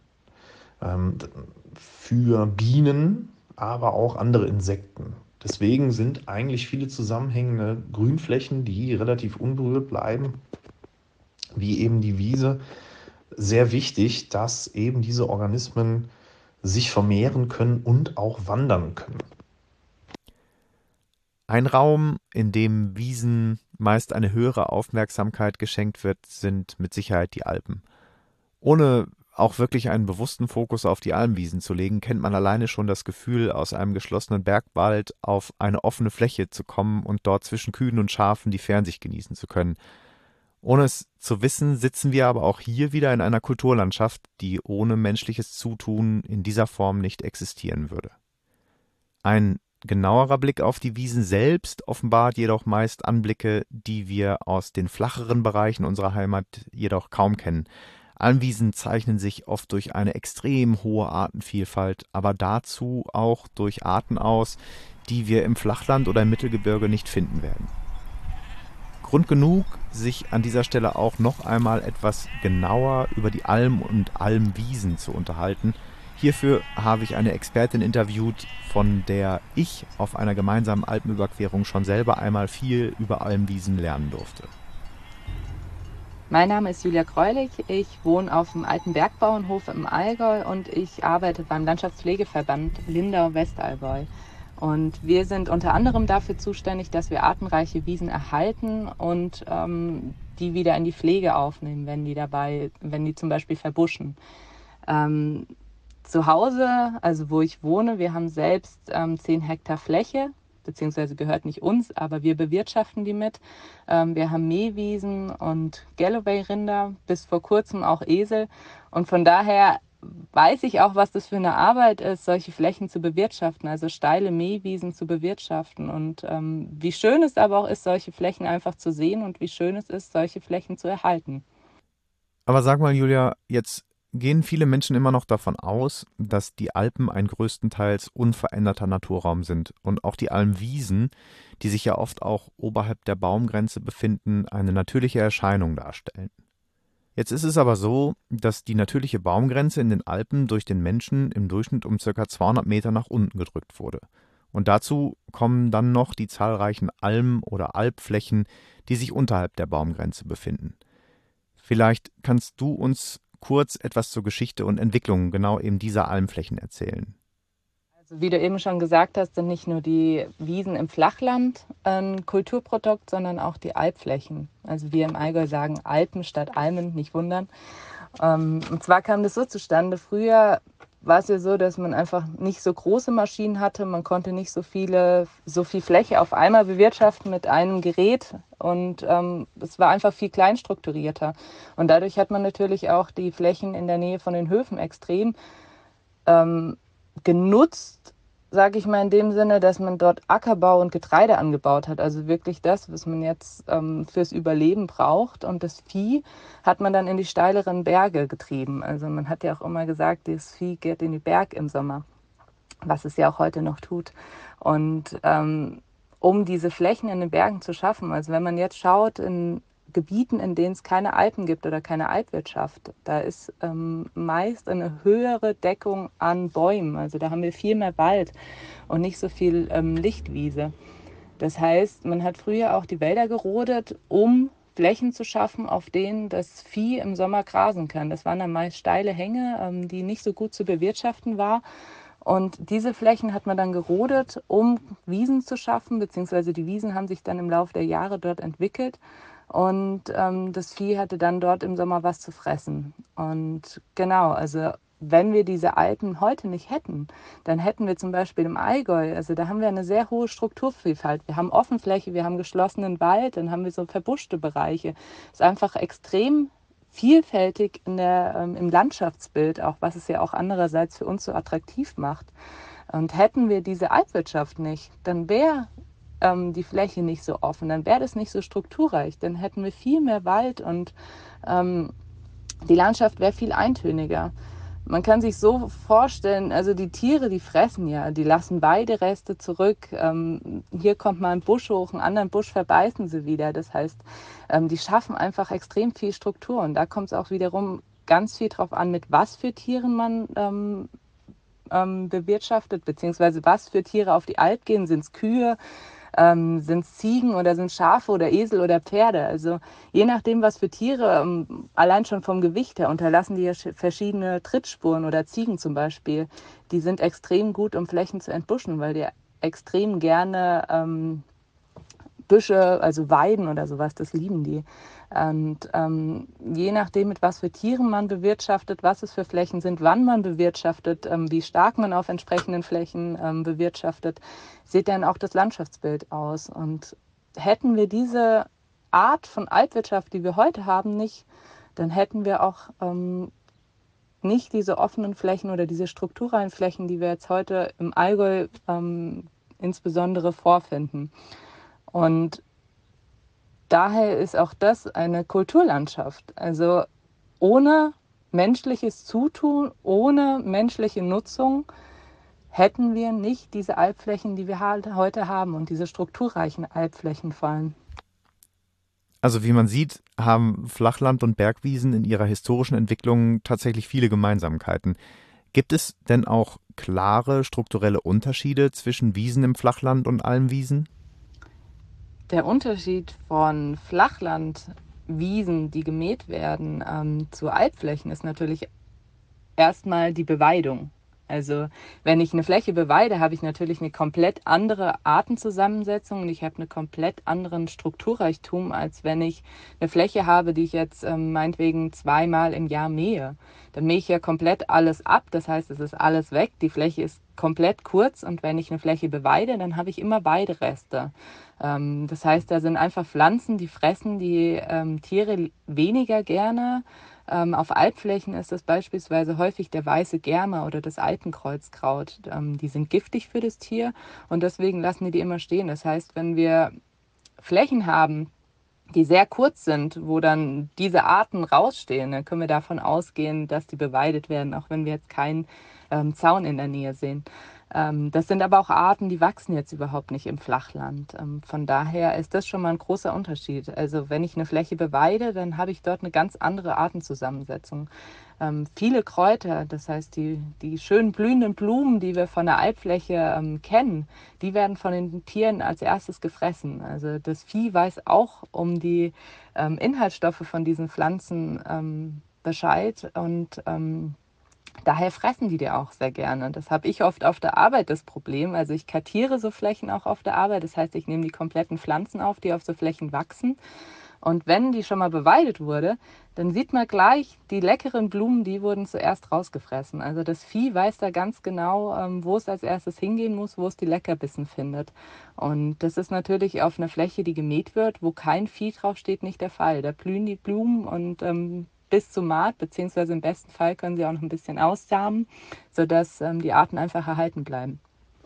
Für Bienen, aber auch andere Insekten. Deswegen sind eigentlich viele zusammenhängende Grünflächen, die relativ unberührt bleiben, wie eben die Wiese, sehr wichtig, dass eben diese Organismen sich vermehren können und auch wandern können. Ein Raum, in dem Wiesen meist eine höhere Aufmerksamkeit geschenkt wird, sind mit Sicherheit die Alpen. Ohne auch wirklich einen bewussten Fokus auf die Almwiesen zu legen, kennt man alleine schon das Gefühl, aus einem geschlossenen Bergwald auf eine offene Fläche zu kommen und dort zwischen Kühen und Schafen die Fernsicht genießen zu können. Ohne es zu wissen, sitzen wir aber auch hier wieder in einer Kulturlandschaft, die ohne menschliches Zutun in dieser Form nicht existieren würde. Ein genauerer Blick auf die Wiesen selbst offenbart jedoch meist Anblicke, die wir aus den flacheren Bereichen unserer Heimat jedoch kaum kennen. Almwiesen zeichnen sich oft durch eine extrem hohe Artenvielfalt, aber dazu auch durch Arten aus, die wir im Flachland oder im Mittelgebirge nicht finden werden. Grund genug, sich an dieser Stelle auch noch einmal etwas genauer über die Alm und Almwiesen zu unterhalten. Hierfür habe ich eine Expertin interviewt, von der ich auf einer gemeinsamen Alpenüberquerung schon selber einmal viel über Almwiesen lernen durfte. Mein Name ist Julia Greulich, ich wohne auf dem alten Bergbauernhof im Allgäu und ich arbeite beim Landschaftspflegeverband Lindau-Westallgäu. Und wir sind unter anderem dafür zuständig, dass wir artenreiche Wiesen erhalten und die wieder in die Pflege aufnehmen, wenn die zum Beispiel verbuschen. Zu Hause, also wo ich wohne, wir haben selbst 10 Hektar Fläche, beziehungsweise gehört nicht uns, aber wir bewirtschaften die mit. Wir haben Mähwiesen und Galloway-Rinder, bis vor kurzem auch Esel. Und von daher weiß ich auch, was das für eine Arbeit ist, solche Flächen zu bewirtschaften, also steile Mähwiesen zu bewirtschaften. Und wie schön es aber auch ist, solche Flächen einfach zu sehen und wie schön es ist, solche Flächen zu erhalten. Aber sag mal, Julia, jetzt gehen viele Menschen immer noch davon aus, dass die Alpen ein größtenteils unveränderter Naturraum sind und auch die Almwiesen, die sich ja oft auch oberhalb der Baumgrenze befinden, eine natürliche Erscheinung darstellen. Jetzt ist es aber so, dass die natürliche Baumgrenze in den Alpen durch den Menschen im Durchschnitt um ca. 200 Meter nach unten gedrückt wurde. Und dazu kommen dann noch die zahlreichen Alm- oder Alpflächen, die sich unterhalb der Baumgrenze befinden. Vielleicht kannst du uns kurz etwas zur Geschichte und Entwicklung genau eben dieser Almflächen erzählen. Also wie du eben schon gesagt hast, sind nicht nur die Wiesen im Flachland ein Kulturprodukt, sondern auch die Alpflächen. Also wir im Allgäu sagen Alpen statt Almen, nicht wundern. Und zwar kam das so zustande. Früher war es ja so, dass man einfach nicht so große Maschinen hatte. Man konnte nicht so viel Fläche auf einmal bewirtschaften mit einem Gerät. Und es war einfach viel kleinstrukturierter. Und dadurch hat man natürlich auch die Flächen in der Nähe von den Höfen extrem genutzt, sage ich mal in dem Sinne, dass man dort Ackerbau und Getreide angebaut hat. Also wirklich das, was man jetzt fürs Überleben braucht. Und das Vieh hat man dann in die steileren Berge getrieben. Also man hat ja auch immer gesagt, das Vieh geht in die Berg im Sommer, was es ja auch heute noch tut. Und um diese Flächen in den Bergen zu schaffen, also wenn man jetzt schaut, in Gebieten, in denen es keine Alpen gibt oder keine Alpwirtschaft, da ist meist eine höhere Deckung an Bäumen. Also da haben wir viel mehr Wald und nicht so viel Lichtwiese. Das heißt, man hat früher auch die Wälder gerodet, um Flächen zu schaffen, auf denen das Vieh im Sommer grasen kann. Das waren dann meist steile Hänge, die nicht so gut zu bewirtschaften war. Und diese Flächen hat man dann gerodet, um Wiesen zu schaffen, beziehungsweise die Wiesen haben sich dann im Laufe der Jahre dort entwickelt. Und das Vieh hatte dann dort im Sommer was zu fressen. Und genau, also wenn wir diese Alpen heute nicht hätten, dann hätten wir zum Beispiel im Allgäu, also da haben wir eine sehr hohe Strukturvielfalt. Wir haben Offenfläche, wir haben geschlossenen Wald, dann haben wir so verbuschte Bereiche. Es ist einfach extrem vielfältig im Landschaftsbild, auch was es ja auch andererseits für uns so attraktiv macht. Und hätten wir diese Alpwirtschaft nicht, dann wäre die Fläche nicht so offen, dann wäre das nicht so strukturreich, dann hätten wir viel mehr Wald und die Landschaft wäre viel eintöniger. Man kann sich so vorstellen, also die Tiere, die fressen ja, die lassen Weidereste zurück. Hier kommt mal ein Busch hoch, einen anderen Busch verbeißen sie wieder. Das heißt, die schaffen einfach extrem viel Struktur. Und da kommt es auch wiederum ganz viel drauf an, mit was für Tieren man bewirtschaftet, beziehungsweise was für Tiere auf die Alp gehen. Sind es Kühe? Sind es Ziegen oder sind es Schafe oder Esel oder Pferde? Also je nachdem, was für Tiere, allein schon vom Gewicht her, unterlassen die ja verschiedene Trittspuren oder Ziegen zum Beispiel. Die sind extrem gut, um Flächen zu entbuschen, weil die extrem gerne Büsche, also Weiden oder sowas, das lieben die. Und je nachdem, mit was für Tieren man bewirtschaftet, was es für Flächen sind, wann man bewirtschaftet, wie stark man auf entsprechenden Flächen bewirtschaftet, sieht dann auch das Landschaftsbild aus. Und hätten wir diese Art von Alpwirtschaft, die wir heute haben, nicht, dann hätten wir auch nicht diese offenen Flächen oder diese strukturellen Flächen, die wir jetzt heute im Allgäu insbesondere vorfinden. Und daher ist auch das eine Kulturlandschaft. Also ohne menschliches Zutun, ohne menschliche Nutzung hätten wir nicht diese Alpflächen, die wir heute haben und diese strukturreichen Alpflächen vor allem. Also wie man sieht, haben Flachland und Bergwiesen in ihrer historischen Entwicklung tatsächlich viele Gemeinsamkeiten. Gibt es denn auch klare strukturelle Unterschiede zwischen Wiesen im Flachland und Almwiesen? Der Unterschied von Flachlandwiesen, die gemäht werden, zu Alpflächen ist natürlich erstmal die Beweidung. Also wenn ich eine Fläche beweide, habe ich natürlich eine komplett andere Artenzusammensetzung und ich habe einen komplett anderen Strukturreichtum, als wenn ich eine Fläche habe, die ich jetzt meinetwegen 2-mal im Jahr mähe. Dann mähe ich ja komplett alles ab, das heißt, es ist alles weg, die Fläche ist komplett kurz und wenn ich eine Fläche beweide, dann habe ich immer Weidereste. Das heißt, da sind einfach Pflanzen, die fressen die Tiere weniger gerne. Auf Alpflächen ist das beispielsweise häufig der weiße Germer oder das Alpenkreuzkraut. Die sind giftig für das Tier und deswegen lassen die immer stehen. Das heißt, wenn wir Flächen haben, die sehr kurz sind, wo dann diese Arten rausstehen, dann können wir davon ausgehen, dass die beweidet werden, auch wenn wir jetzt keinen Zaun in der Nähe sehen. Das sind aber auch Arten, die wachsen jetzt überhaupt nicht im Flachland. Von daher ist das schon mal ein großer Unterschied. Also wenn ich eine Fläche beweide, dann habe ich dort eine ganz andere Artenzusammensetzung. Viele Kräuter, das heißt die schön blühenden Blumen, die wir von der Alpfläche kennen, die werden von den Tieren als erstes gefressen. Also das Vieh weiß auch um die Inhaltsstoffe von diesen Pflanzen Bescheid und daher fressen die auch sehr gerne. Das habe ich oft auf der Arbeit das Problem. Also ich kartiere so Flächen auch auf der Arbeit. Das heißt, ich nehme die kompletten Pflanzen auf, die auf so Flächen wachsen. Und wenn die schon mal beweidet wurde, dann sieht man gleich, die leckeren Blumen, die wurden zuerst rausgefressen. Also das Vieh weiß da ganz genau, wo es als erstes hingehen muss, wo es die Leckerbissen findet. Und das ist natürlich auf einer Fläche, die gemäht wird, wo kein Vieh draufsteht, nicht der Fall. Da blühen die Blumen und bis zum Maat, beziehungsweise im besten Fall können sie auch noch ein bisschen aussamen, sodass die Arten einfach erhalten bleiben.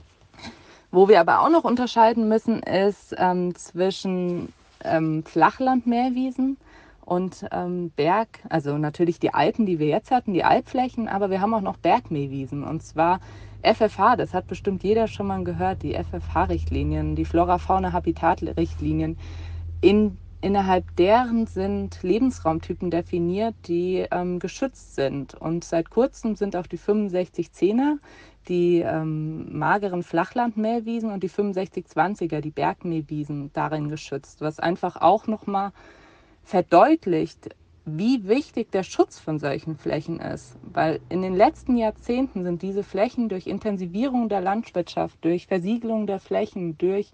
Wo wir aber auch noch unterscheiden müssen, ist zwischen Flachland-Meerwiesen und also natürlich die Alpen, die wir jetzt hatten, die Alpflächen, aber wir haben auch noch Bergmähwiesen und zwar FFH, das hat bestimmt jeder schon mal gehört, die FFH-Richtlinien, die Flora-Fauna-Habitat-Richtlinien. In innerhalb deren sind Lebensraumtypen definiert, die geschützt sind. Und seit kurzem sind auch die 6510er, die mageren Flachlandmähwiesen und die 6520er, die Bergmähwiesen, darin geschützt, was einfach auch nochmal verdeutlicht, wie wichtig der Schutz von solchen Flächen ist. Weil in den letzten Jahrzehnten sind diese Flächen durch Intensivierung der Landwirtschaft, durch Versiegelung der Flächen, durch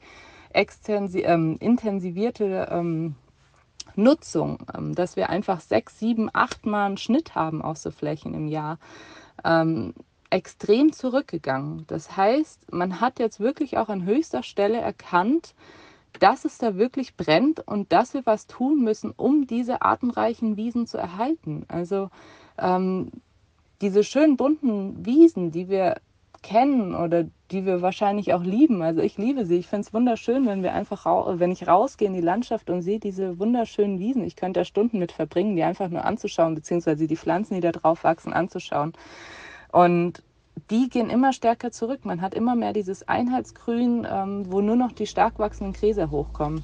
intensivierte Nutzung, dass wir einfach 6, 7, 8 Mal einen Schnitt haben auf so Flächen im Jahr, extrem zurückgegangen. Das heißt, man hat jetzt wirklich auch an höchster Stelle erkannt, dass es da wirklich brennt und dass wir was tun müssen, um diese artenreichen Wiesen zu erhalten. Also diese schönen bunten Wiesen, die wir kennen oder die wir wahrscheinlich auch lieben. Also ich liebe sie. Ich finde es wunderschön, wenn ich rausgehe in die Landschaft und sehe diese wunderschönen Wiesen. Ich könnte da Stunden mit verbringen, die einfach nur anzuschauen, beziehungsweise die Pflanzen, die da drauf wachsen, anzuschauen. Und die gehen immer stärker zurück. Man hat immer mehr dieses Einheitsgrün, wo nur noch die stark wachsenden Gräser hochkommen.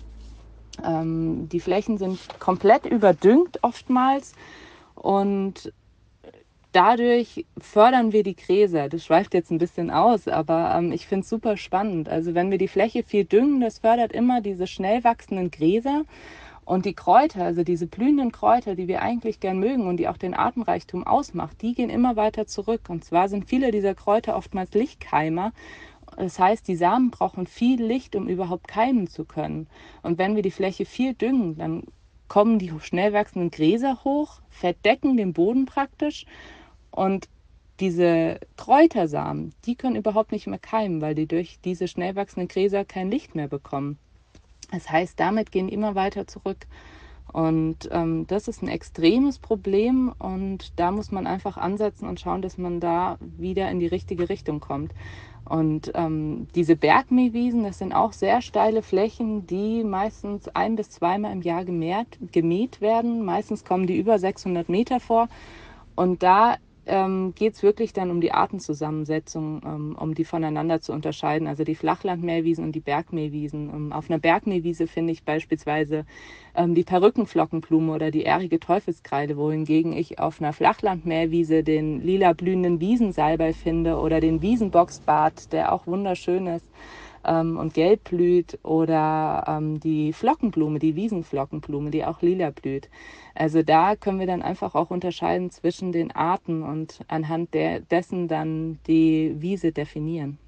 Die Flächen sind komplett überdüngt oftmals und dadurch fördern wir die Gräser. Das schweift jetzt ein bisschen aus, aber ich finde es super spannend. Also wenn wir die Fläche viel düngen, das fördert immer diese schnell wachsenden Gräser. Und die Kräuter, also diese blühenden Kräuter, die wir eigentlich gern mögen und die auch den Artenreichtum ausmacht, die gehen immer weiter zurück. Und zwar sind viele dieser Kräuter oftmals Lichtkeimer. Das heißt, die Samen brauchen viel Licht, um überhaupt keimen zu können. Und wenn wir die Fläche viel düngen, dann kommen die schnell wachsenden Gräser hoch, verdecken den Boden praktisch. Und diese Kräutersamen, die können überhaupt nicht mehr keimen, weil die durch diese schnell wachsenden Gräser kein Licht mehr bekommen. Das heißt, damit gehen die immer weiter zurück. Und das ist ein extremes Problem und da muss man einfach ansetzen und schauen, dass man da wieder in die richtige Richtung kommt. Und diese Bergmähwiesen, das sind auch sehr steile Flächen, die meistens 1- bis 2 Mal im Jahr gemäht werden. Meistens kommen die über 600 Meter vor. Und da geht es wirklich dann um die Artenzusammensetzung, um die voneinander zu unterscheiden. Also die Flachlandmähwiesen und die Bergmähwiesen. Auf einer Bergmähwiese finde ich beispielsweise die Perückenflockenblume oder die ährige Teufelskreide, wohingegen ich auf einer Flachlandmähwiese den lila blühenden Wiesensalbei finde oder den Wiesenboxbart, der auch wunderschön ist und gelb blüht, oder die Flockenblume, die Wiesenflockenblume, die auch lila blüht. Also da können wir dann einfach auch unterscheiden zwischen den Arten und anhand dessen dann die Wiese definieren.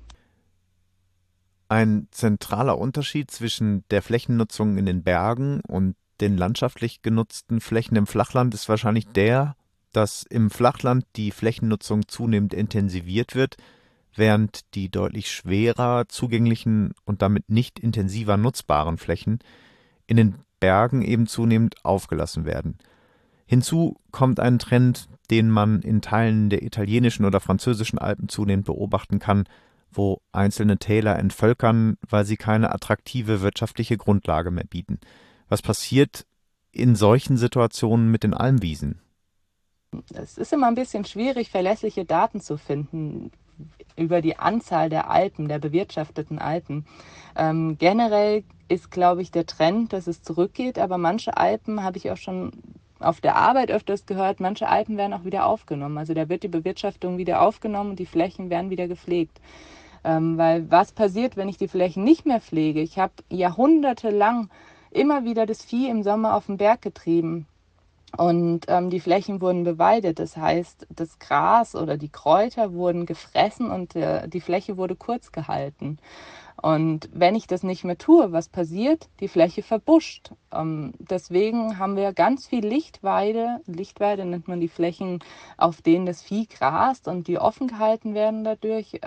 Ein zentraler Unterschied zwischen der Flächennutzung in den Bergen und den landschaftlich genutzten Flächen im Flachland ist wahrscheinlich der, dass im Flachland die Flächennutzung zunehmend intensiviert wird, während die deutlich schwerer zugänglichen und damit nicht intensiver nutzbaren Flächen in den Bergen eben zunehmend aufgelassen werden. Hinzu kommt ein Trend, den man in Teilen der italienischen oder französischen Alpen zunehmend beobachten kann, wo einzelne Täler entvölkern, weil sie keine attraktive wirtschaftliche Grundlage mehr bieten. Was passiert in solchen Situationen mit den Almwiesen? Es ist immer ein bisschen schwierig, verlässliche Daten zu finden über die Anzahl der Alpen, der bewirtschafteten Alpen. Generell ist, glaube ich, der Trend, dass es zurückgeht, aber manche Alpen, habe ich auch schon auf der Arbeit öfters gehört, manche Alpen werden auch wieder aufgenommen. Also da wird die Bewirtschaftung wieder aufgenommen und die Flächen werden wieder gepflegt. Weil was passiert, wenn ich die Flächen nicht mehr pflege? Ich habe jahrhundertelang immer wieder das Vieh im Sommer auf den Berg getrieben. Und die Flächen wurden beweidet, das heißt, das Gras oder die Kräuter wurden gefressen und die Fläche wurde kurz gehalten. Und wenn ich das nicht mehr tue, was passiert? Die Fläche verbuscht. Deswegen haben wir ganz viel Lichtweide. Lichtweide nennt man die Flächen, auf denen das Vieh grast und die offen gehalten werden dadurch.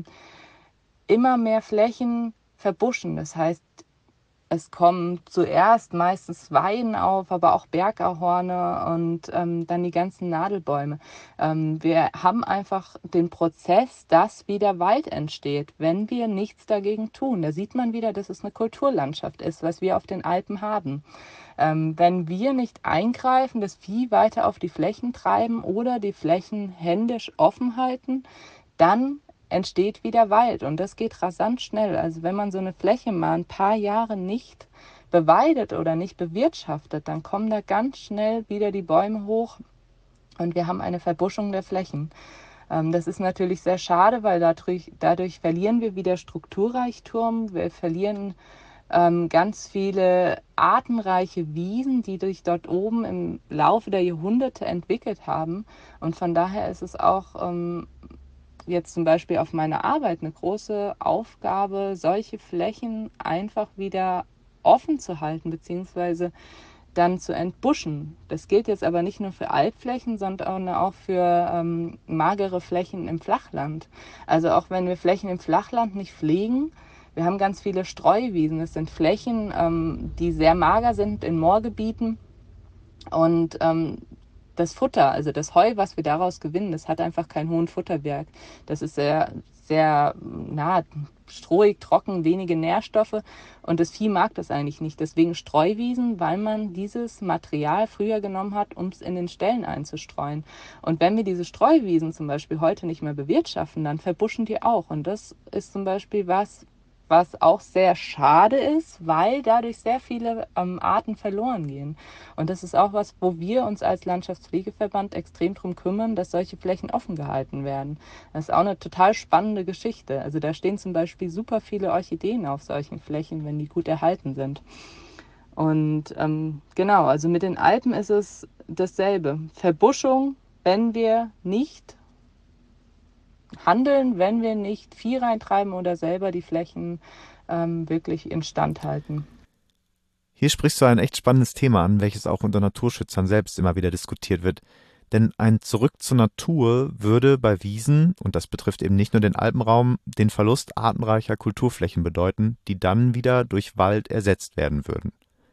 Immer mehr Flächen verbuschen, das heißt, es kommen zuerst meistens Weiden auf, aber auch Bergahorne und dann die ganzen Nadelbäume. Wir haben einfach den Prozess, dass wieder Wald entsteht, wenn wir nichts dagegen tun. Da sieht man wieder, dass es eine Kulturlandschaft ist, was wir auf den Alpen haben. Wenn wir nicht eingreifen, das Vieh weiter auf die Flächen treiben oder die Flächen händisch offen halten, dann entsteht wieder Wald und das geht rasant schnell. Also wenn man so eine Fläche mal ein paar Jahre nicht beweidet oder nicht bewirtschaftet, dann kommen da ganz schnell wieder die Bäume hoch und wir haben eine Verbuschung der Flächen. Das ist natürlich sehr schade, weil dadurch verlieren wir wieder Strukturreichtum, wir verlieren ganz viele artenreiche Wiesen, die sich dort oben im Laufe der Jahrhunderte entwickelt haben. Und von daher ist es auch jetzt zum Beispiel auf meiner Arbeit eine große Aufgabe, solche Flächen einfach wieder offen zu halten, beziehungsweise dann zu entbuschen. Das gilt jetzt aber nicht nur für Alpflächen, sondern auch für magere Flächen im Flachland. Also auch wenn wir Flächen im Flachland nicht pflegen, wir haben ganz viele Streuwiesen. Das sind Flächen, die sehr mager sind in Moorgebieten. Und das Futter, also das Heu, was wir daraus gewinnen, das hat einfach keinen hohen Futterwert. Das ist sehr, sehr strohig, trocken, wenige Nährstoffe. Und das Vieh mag das eigentlich nicht. Deswegen Streuwiesen, weil man dieses Material früher genommen hat, um es in den Ställen einzustreuen. Und wenn wir diese Streuwiesen zum Beispiel heute nicht mehr bewirtschaften, dann verbuschen die auch. Und das ist zum Beispiel was auch sehr schade ist, weil dadurch sehr viele Arten verloren gehen. Und das ist auch was, wo wir uns als Landschaftspflegeverband extrem drum kümmern, dass solche Flächen offen gehalten werden. Das ist auch eine total spannende Geschichte. Also da stehen zum Beispiel super viele Orchideen auf solchen Flächen, wenn die gut erhalten sind. Und genau, also mit den Alpen ist es dasselbe. Verbuschung, wenn wir nicht handeln, wenn wir nicht Vieh reintreiben oder selber die Flächen wirklich instand halten. Hier sprichst du ein echt spannendes Thema an, welches auch unter Naturschützern selbst immer wieder diskutiert wird. Denn ein Zurück zur Natur würde bei Wiesen, und das betrifft eben nicht nur den Alpenraum, den Verlust artenreicher Kulturflächen bedeuten, die dann wieder durch Wald ersetzt werden würden.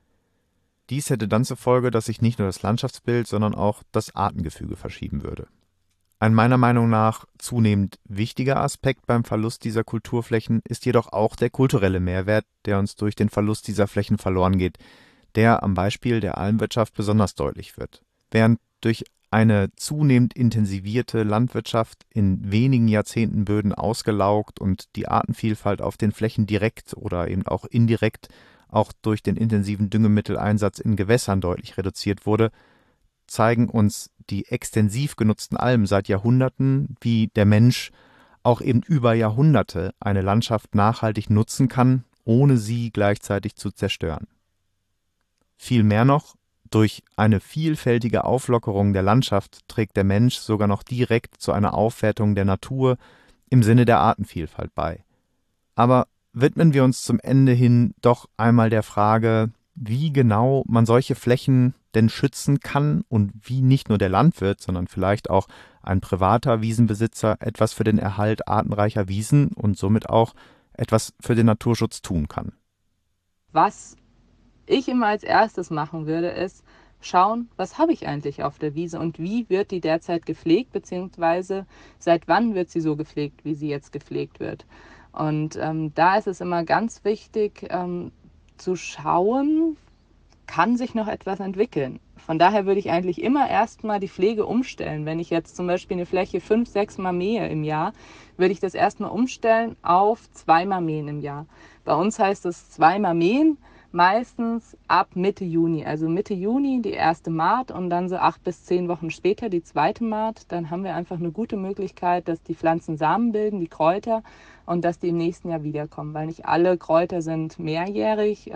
Dies hätte dann zur Folge, dass sich nicht nur das Landschaftsbild, sondern auch das Artengefüge verschieben würde. Ein meiner Meinung nach zunehmend wichtiger Aspekt beim Verlust dieser Kulturflächen ist jedoch auch der kulturelle Mehrwert, der uns durch den Verlust dieser Flächen verloren geht, der am Beispiel der Almwirtschaft besonders deutlich wird. Während durch eine zunehmend intensivierte Landwirtschaft in wenigen Jahrzehnten Böden ausgelaugt und die Artenvielfalt auf den Flächen direkt oder eben auch indirekt auch durch den intensiven Düngemitteleinsatz in Gewässern deutlich reduziert wurde, zeigen uns die extensiv genutzten Almen seit Jahrhunderten, wie der Mensch auch eben über Jahrhunderte eine Landschaft nachhaltig nutzen kann, ohne sie gleichzeitig zu zerstören. Viel mehr noch, durch eine vielfältige Auflockerung der Landschaft trägt der Mensch sogar noch direkt zu einer Aufwertung der Natur im Sinne der Artenvielfalt bei. Aber widmen wir uns zum Ende hin doch einmal der Frage, wie genau man solche Flächen denn schützen kann und wie nicht nur der Landwirt, sondern vielleicht auch ein privater Wiesenbesitzer etwas für den Erhalt artenreicher Wiesen und somit auch etwas für den Naturschutz tun kann. Was ich immer als erstes machen würde, ist schauen, was habe ich eigentlich auf der Wiese und wie wird die derzeit gepflegt, beziehungsweise seit wann wird sie so gepflegt, wie sie jetzt gepflegt wird. Und da ist es immer ganz wichtig zu schauen, kann sich noch etwas entwickeln. Von daher würde ich eigentlich immer erstmal die Pflege umstellen. Wenn ich jetzt zum Beispiel eine Fläche 5-6 Mal mähe im Jahr, würde ich das erstmal umstellen auf 2 Mal mähen im Jahr. Bei uns heißt es 2 Mal mähen, meistens ab Mitte Juni. Also Mitte Juni die erste Maat und dann so 8 bis 10 Wochen später die zweite Maat. Dann haben wir einfach eine gute Möglichkeit, dass die Pflanzen Samen bilden, die Kräuter, und dass die im nächsten Jahr wiederkommen. Weil nicht alle Kräuter sind mehrjährig.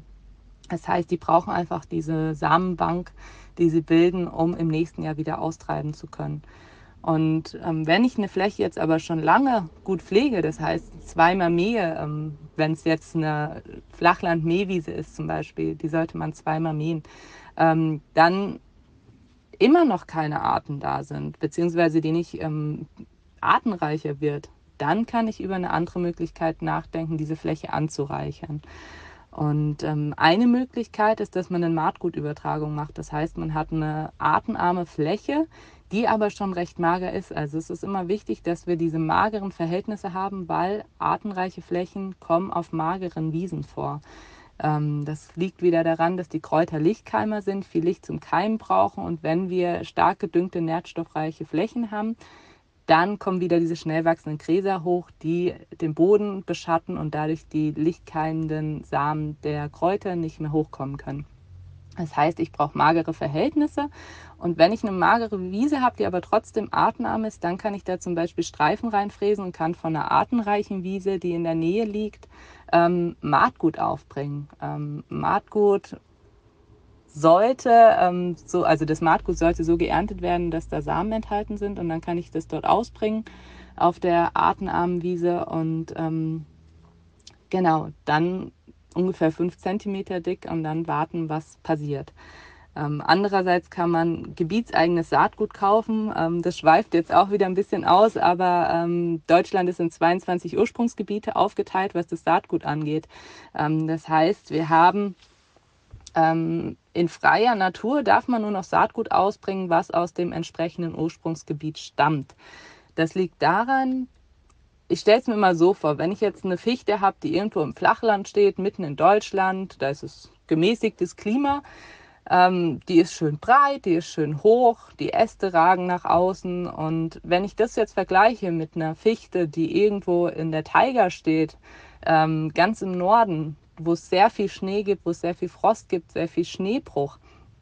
Das heißt, die brauchen einfach diese Samenbank, die sie bilden, um im nächsten Jahr wieder austreiben zu können. Und wenn ich eine Fläche jetzt aber schon lange gut pflege, das heißt 2 Mal mähe, wenn es jetzt eine Flachland-Mähwiese ist zum Beispiel, die sollte man 2 Mal mähen, dann immer noch keine Arten da sind, beziehungsweise die nicht artenreicher wird, dann kann ich über eine andere Möglichkeit nachdenken, diese Fläche anzureichern. Und eine Möglichkeit ist, dass man eine Maatgutübertragung macht. Das heißt, man hat eine artenarme Fläche, die aber schon recht mager ist. Also es ist immer wichtig, dass wir diese mageren Verhältnisse haben, weil artenreiche Flächen kommen auf mageren Wiesen vor. Das liegt wieder daran, dass die Kräuter Lichtkeimer sind, viel Licht zum Keimen brauchen. Und wenn wir stark gedüngte, nährstoffreiche Flächen haben, Dann kommen wieder diese schnell wachsenden Gräser hoch, die den Boden beschatten und dadurch die lichtkeimenden Samen der Kräuter nicht mehr hochkommen können. Das heißt, ich brauche magere Verhältnisse. Und wenn ich eine magere Wiese habe, die aber trotzdem artenarm ist, dann kann ich da zum Beispiel Streifen reinfräsen und kann von einer artenreichen Wiese, die in der Nähe liegt, Maatgut aufbringen. Maatgut sollte, also das Maatgut sollte so geerntet werden, dass da Samen enthalten sind, und dann kann ich das dort ausbringen auf der artenarmen Wiese und genau, dann ungefähr 5 cm dick und dann warten, was passiert. Andererseits kann man gebietseigenes Saatgut kaufen. Das schweift jetzt auch wieder ein bisschen aus, aber Deutschland ist in 22 Ursprungsgebiete aufgeteilt, was das Saatgut angeht. Das heißt, wir haben in freier Natur darf man nur noch Saatgut ausbringen, was aus dem entsprechenden Ursprungsgebiet stammt. Das liegt daran, ich stelle es mir mal so vor, wenn ich jetzt eine Fichte habe, die irgendwo im Flachland steht, mitten in Deutschland, da ist es gemäßigtes Klima, die ist schön breit, die ist schön hoch, die Äste ragen nach außen, und wenn ich das jetzt vergleiche mit einer Fichte, die irgendwo in der Taiga steht, ganz im Norden, wo es sehr viel Schnee gibt, wo es sehr viel Frost gibt, sehr viel Schneebruch,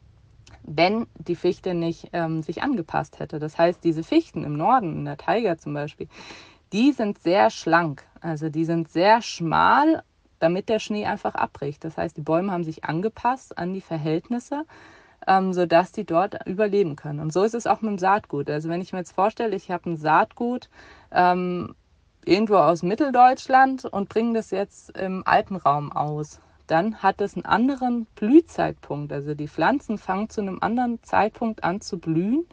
wenn die Fichte nicht sich angepasst hätte. Das heißt, diese Fichten im Norden, in der Taiga zum Beispiel, die sind sehr schlank, also die sind sehr schmal, damit der Schnee einfach abbricht. Das heißt, die Bäume haben sich angepasst an die Verhältnisse, sodass die dort überleben können. Und so ist es auch mit dem Saatgut. Also wenn ich mir jetzt vorstelle, ich habe ein Saatgut irgendwo aus Mitteldeutschland und bringe das jetzt im Alpenraum aus, dann hat es einen anderen Blühzeitpunkt. Also die Pflanzen fangen zu einem anderen Zeitpunkt an zu blühen,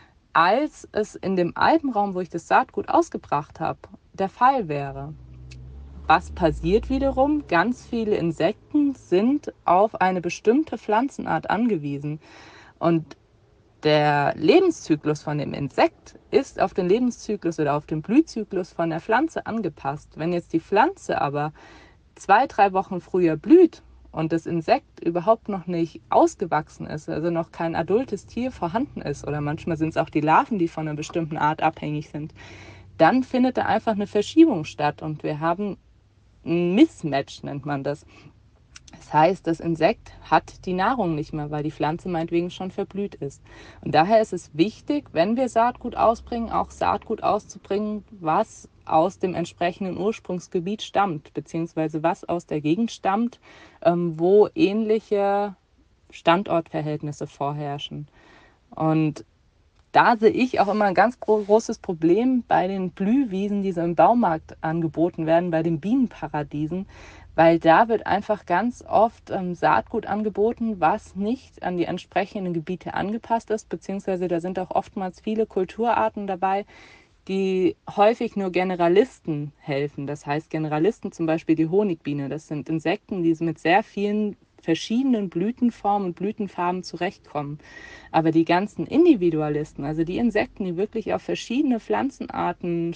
als es in dem Alpenraum, wo ich das Saatgut ausgebracht habe, der Fall wäre. Was passiert wiederum? Ganz viele Insekten sind auf eine bestimmte Pflanzenart angewiesen. Und der Lebenszyklus von dem Insekt ist auf den Lebenszyklus oder auf den Blühzyklus von der Pflanze angepasst. Wenn jetzt die Pflanze aber 2-3 Wochen früher blüht und das Insekt überhaupt noch nicht ausgewachsen ist, also noch kein adultes Tier vorhanden ist, oder manchmal sind es auch die Larven, die von einer bestimmten Art abhängig sind, dann findet da einfach eine Verschiebung statt und wir haben ein Mismatch, nennt man das. Das heißt, das Insekt hat die Nahrung nicht mehr, weil die Pflanze meinetwegen schon verblüht ist. Und daher ist es wichtig, wenn wir Saatgut ausbringen, auch Saatgut auszubringen, was aus dem entsprechenden Ursprungsgebiet stammt, beziehungsweise was aus der Gegend stammt, wo ähnliche Standortverhältnisse vorherrschen. Und da sehe ich auch immer ein ganz großes Problem bei den Blühwiesen, die so im Baumarkt angeboten werden, bei den Bienenparadiesen, weil da wird einfach ganz oft Saatgut angeboten, was nicht an die entsprechenden Gebiete angepasst ist, beziehungsweise da sind auch oftmals viele Kulturarten dabei, die häufig nur Generalisten helfen. Das heißt Generalisten, zum Beispiel die Honigbiene, das sind Insekten, die mit sehr vielen verschiedenen Blütenformen und Blütenfarben zurechtkommen. Aber die ganzen Individualisten, also die Insekten, die wirklich auf verschiedene Pflanzenarten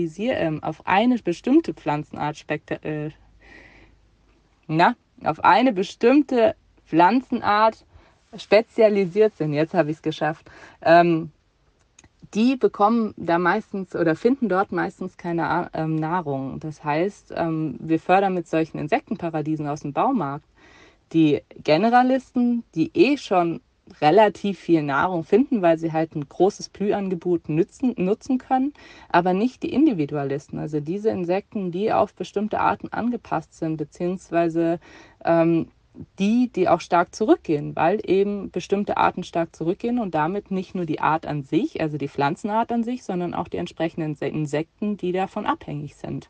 auf eine bestimmte Pflanzenart auf eine bestimmte Pflanzenart spezialisiert sind, jetzt habe ich es geschafft, die bekommen da meistens oder finden dort meistens keine Nahrung. Das heißt, wir fördern mit solchen Insektenparadiesen aus dem Baumarkt die Generalisten, die schon relativ viel Nahrung finden, weil sie halt ein großes Blühangebot nutzen können, aber nicht die Individualisten, also diese Insekten, die auf bestimmte Arten angepasst sind, beziehungsweise die auch stark zurückgehen, weil eben bestimmte Arten stark zurückgehen und damit nicht nur die Art an sich, also die Pflanzenart an sich, sondern auch die entsprechenden Insekten, die davon abhängig sind.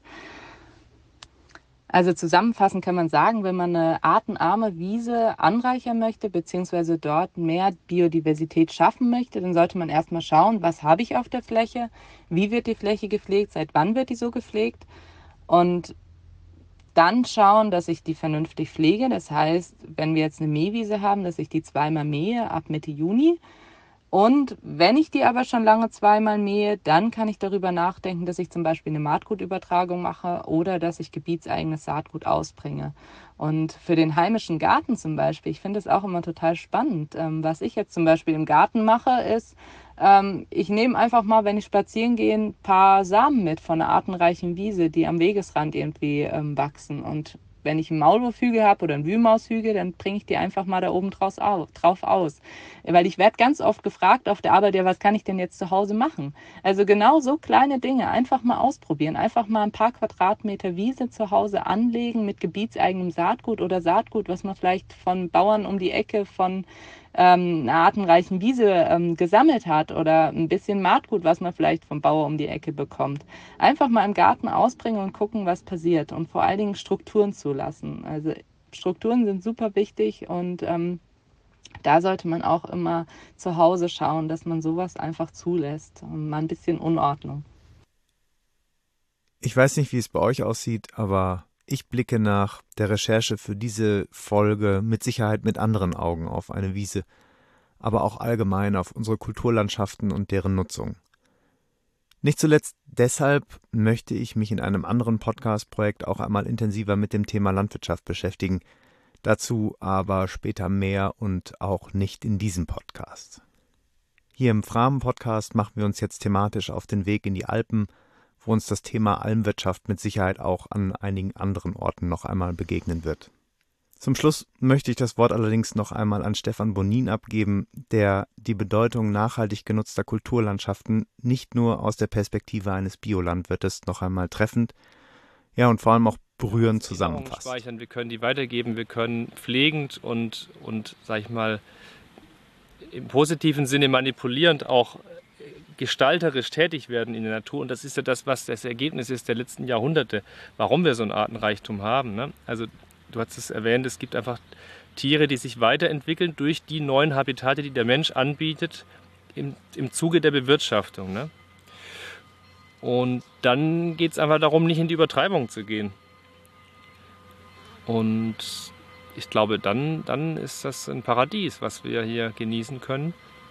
Also zusammenfassend kann man sagen, wenn man eine artenarme Wiese anreichern möchte, beziehungsweise dort mehr Biodiversität schaffen möchte, dann sollte man erstmal schauen, was habe ich auf der Fläche, wie wird die Fläche gepflegt, seit wann wird die so gepflegt, und dann schauen, dass ich die vernünftig pflege. Das heißt, wenn wir jetzt eine Mähwiese haben, dass ich die zweimal mähe ab Mitte Juni, Und wenn ich die aber schon lange zweimal mähe, dann kann ich darüber nachdenken, dass ich zum Beispiel eine Maatgutübertragung mache oder dass ich gebietseigenes Saatgut ausbringe. Und für den heimischen Garten zum Beispiel, ich finde es auch immer total spannend. Was ich jetzt zum Beispiel im Garten mache, ist, ich nehme einfach mal, wenn ich spazieren gehe, ein paar Samen mit von einer artenreichen Wiese, die am Wegesrand irgendwie wachsen. Und wenn ich einen Maulwurfhügel habe oder einen Wühlmaushügel, dann bringe ich die einfach mal da oben drauf aus. Weil ich werde ganz oft gefragt auf der Arbeit, ja, was kann ich denn jetzt zu Hause machen? Also genau so kleine Dinge einfach mal ausprobieren. Einfach mal ein paar Quadratmeter Wiese zu Hause anlegen mit gebietseigenem Saatgut oder Saatgut, was man vielleicht von Bauern um die Ecke von einer artenreichen Wiese gesammelt hat oder ein bisschen Maatgut, was man vielleicht vom Bauer um die Ecke bekommt. Einfach mal im Garten ausbringen und gucken, was passiert und vor allen Dingen Strukturen zulassen. Also Strukturen sind super wichtig und da sollte man auch immer zu Hause schauen, dass man sowas einfach zulässt und mal ein bisschen Unordnung. Ich weiß nicht, wie es bei euch aussieht, aber ich blicke nach der Recherche für diese Folge mit Sicherheit mit anderen Augen auf eine Wiese, aber auch allgemein auf unsere Kulturlandschaften und deren Nutzung. Nicht zuletzt deshalb möchte ich mich in einem anderen Podcast-Projekt auch einmal intensiver mit dem Thema Landwirtschaft beschäftigen. Dazu aber später mehr und auch nicht in diesem Podcast. Hier im Framen-Podcast machen wir uns jetzt thematisch auf den Weg in die Alpen, wo uns das Thema Almwirtschaft mit Sicherheit auch an einigen anderen Orten noch einmal begegnen wird. Zum Schluss möchte ich das Wort allerdings noch einmal an Stefan Bonin abgeben, der die Bedeutung nachhaltig genutzter Kulturlandschaften nicht nur aus der Perspektive eines Biolandwirtes noch einmal treffend, ja und vor allem auch berührend zusammenfasst. Speichern, wir können die weitergeben, wir können pflegend und sag ich mal, im positiven Sinne manipulierend auch gestalterisch tätig werden in der Natur. Und das ist ja das, was das Ergebnis ist der letzten Jahrhunderte, warum wir so einen Artenreichtum haben. Ne? Also du hast es erwähnt, es gibt einfach Tiere, die sich weiterentwickeln durch die neuen Habitate, die der Mensch anbietet im Zuge der Bewirtschaftung. Ne? Und dann geht es einfach darum, nicht in die Übertreibung zu gehen. Und ich glaube, dann ist das ein Paradies, was wir hier genießen können.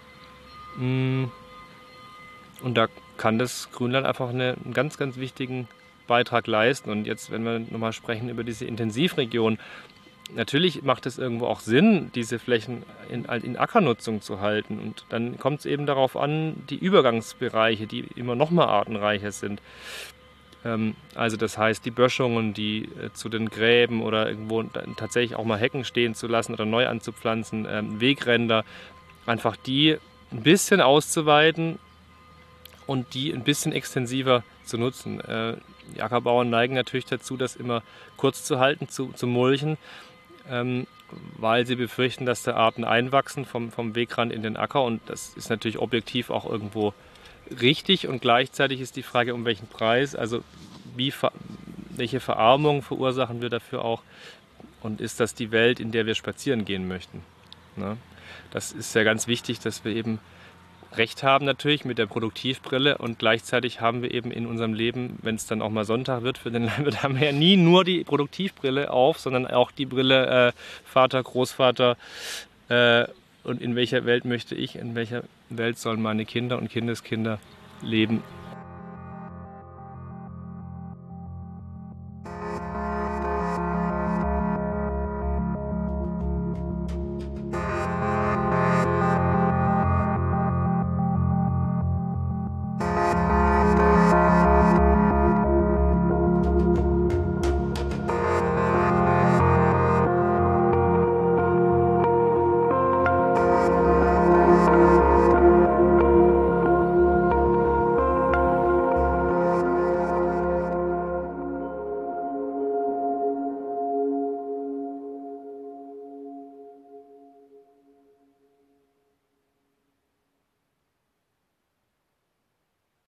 Und da kann das Grünland einfach einen ganz, ganz wichtigen Beitrag leisten. Und jetzt, wenn wir nochmal sprechen über diese Intensivregion, natürlich macht es irgendwo auch Sinn, diese Flächen in Ackernutzung zu halten. Und dann kommt es eben darauf an, die Übergangsbereiche, die immer noch mal artenreicher sind. Also das heißt, die Böschungen, die zu den Gräben oder irgendwo tatsächlich auch mal Hecken stehen zu lassen oder neu anzupflanzen, Wegränder, einfach die ein bisschen auszuweiten und die ein bisschen extensiver zu nutzen. Die Ackerbauern neigen natürlich dazu, das immer kurz zu halten, zu mulchen, weil sie befürchten, dass da Arten einwachsen vom Wegrand in den Acker. Und das ist natürlich objektiv auch irgendwo richtig. Und gleichzeitig ist die Frage, um welchen Preis, also welche Verarmung verursachen wir dafür auch. Und ist das die Welt, in der wir spazieren gehen möchten? Ne? Das ist ja ganz wichtig, dass wir eben Recht haben natürlich mit der Produktivbrille und gleichzeitig haben wir eben in unserem Leben, wenn es dann auch mal Sonntag wird, für den Landwirt haben wir ja nie nur die Produktivbrille auf, sondern auch die Brille Vater, Großvater und in welcher Welt möchte ich, in welcher Welt sollen meine Kinder und Kindeskinder leben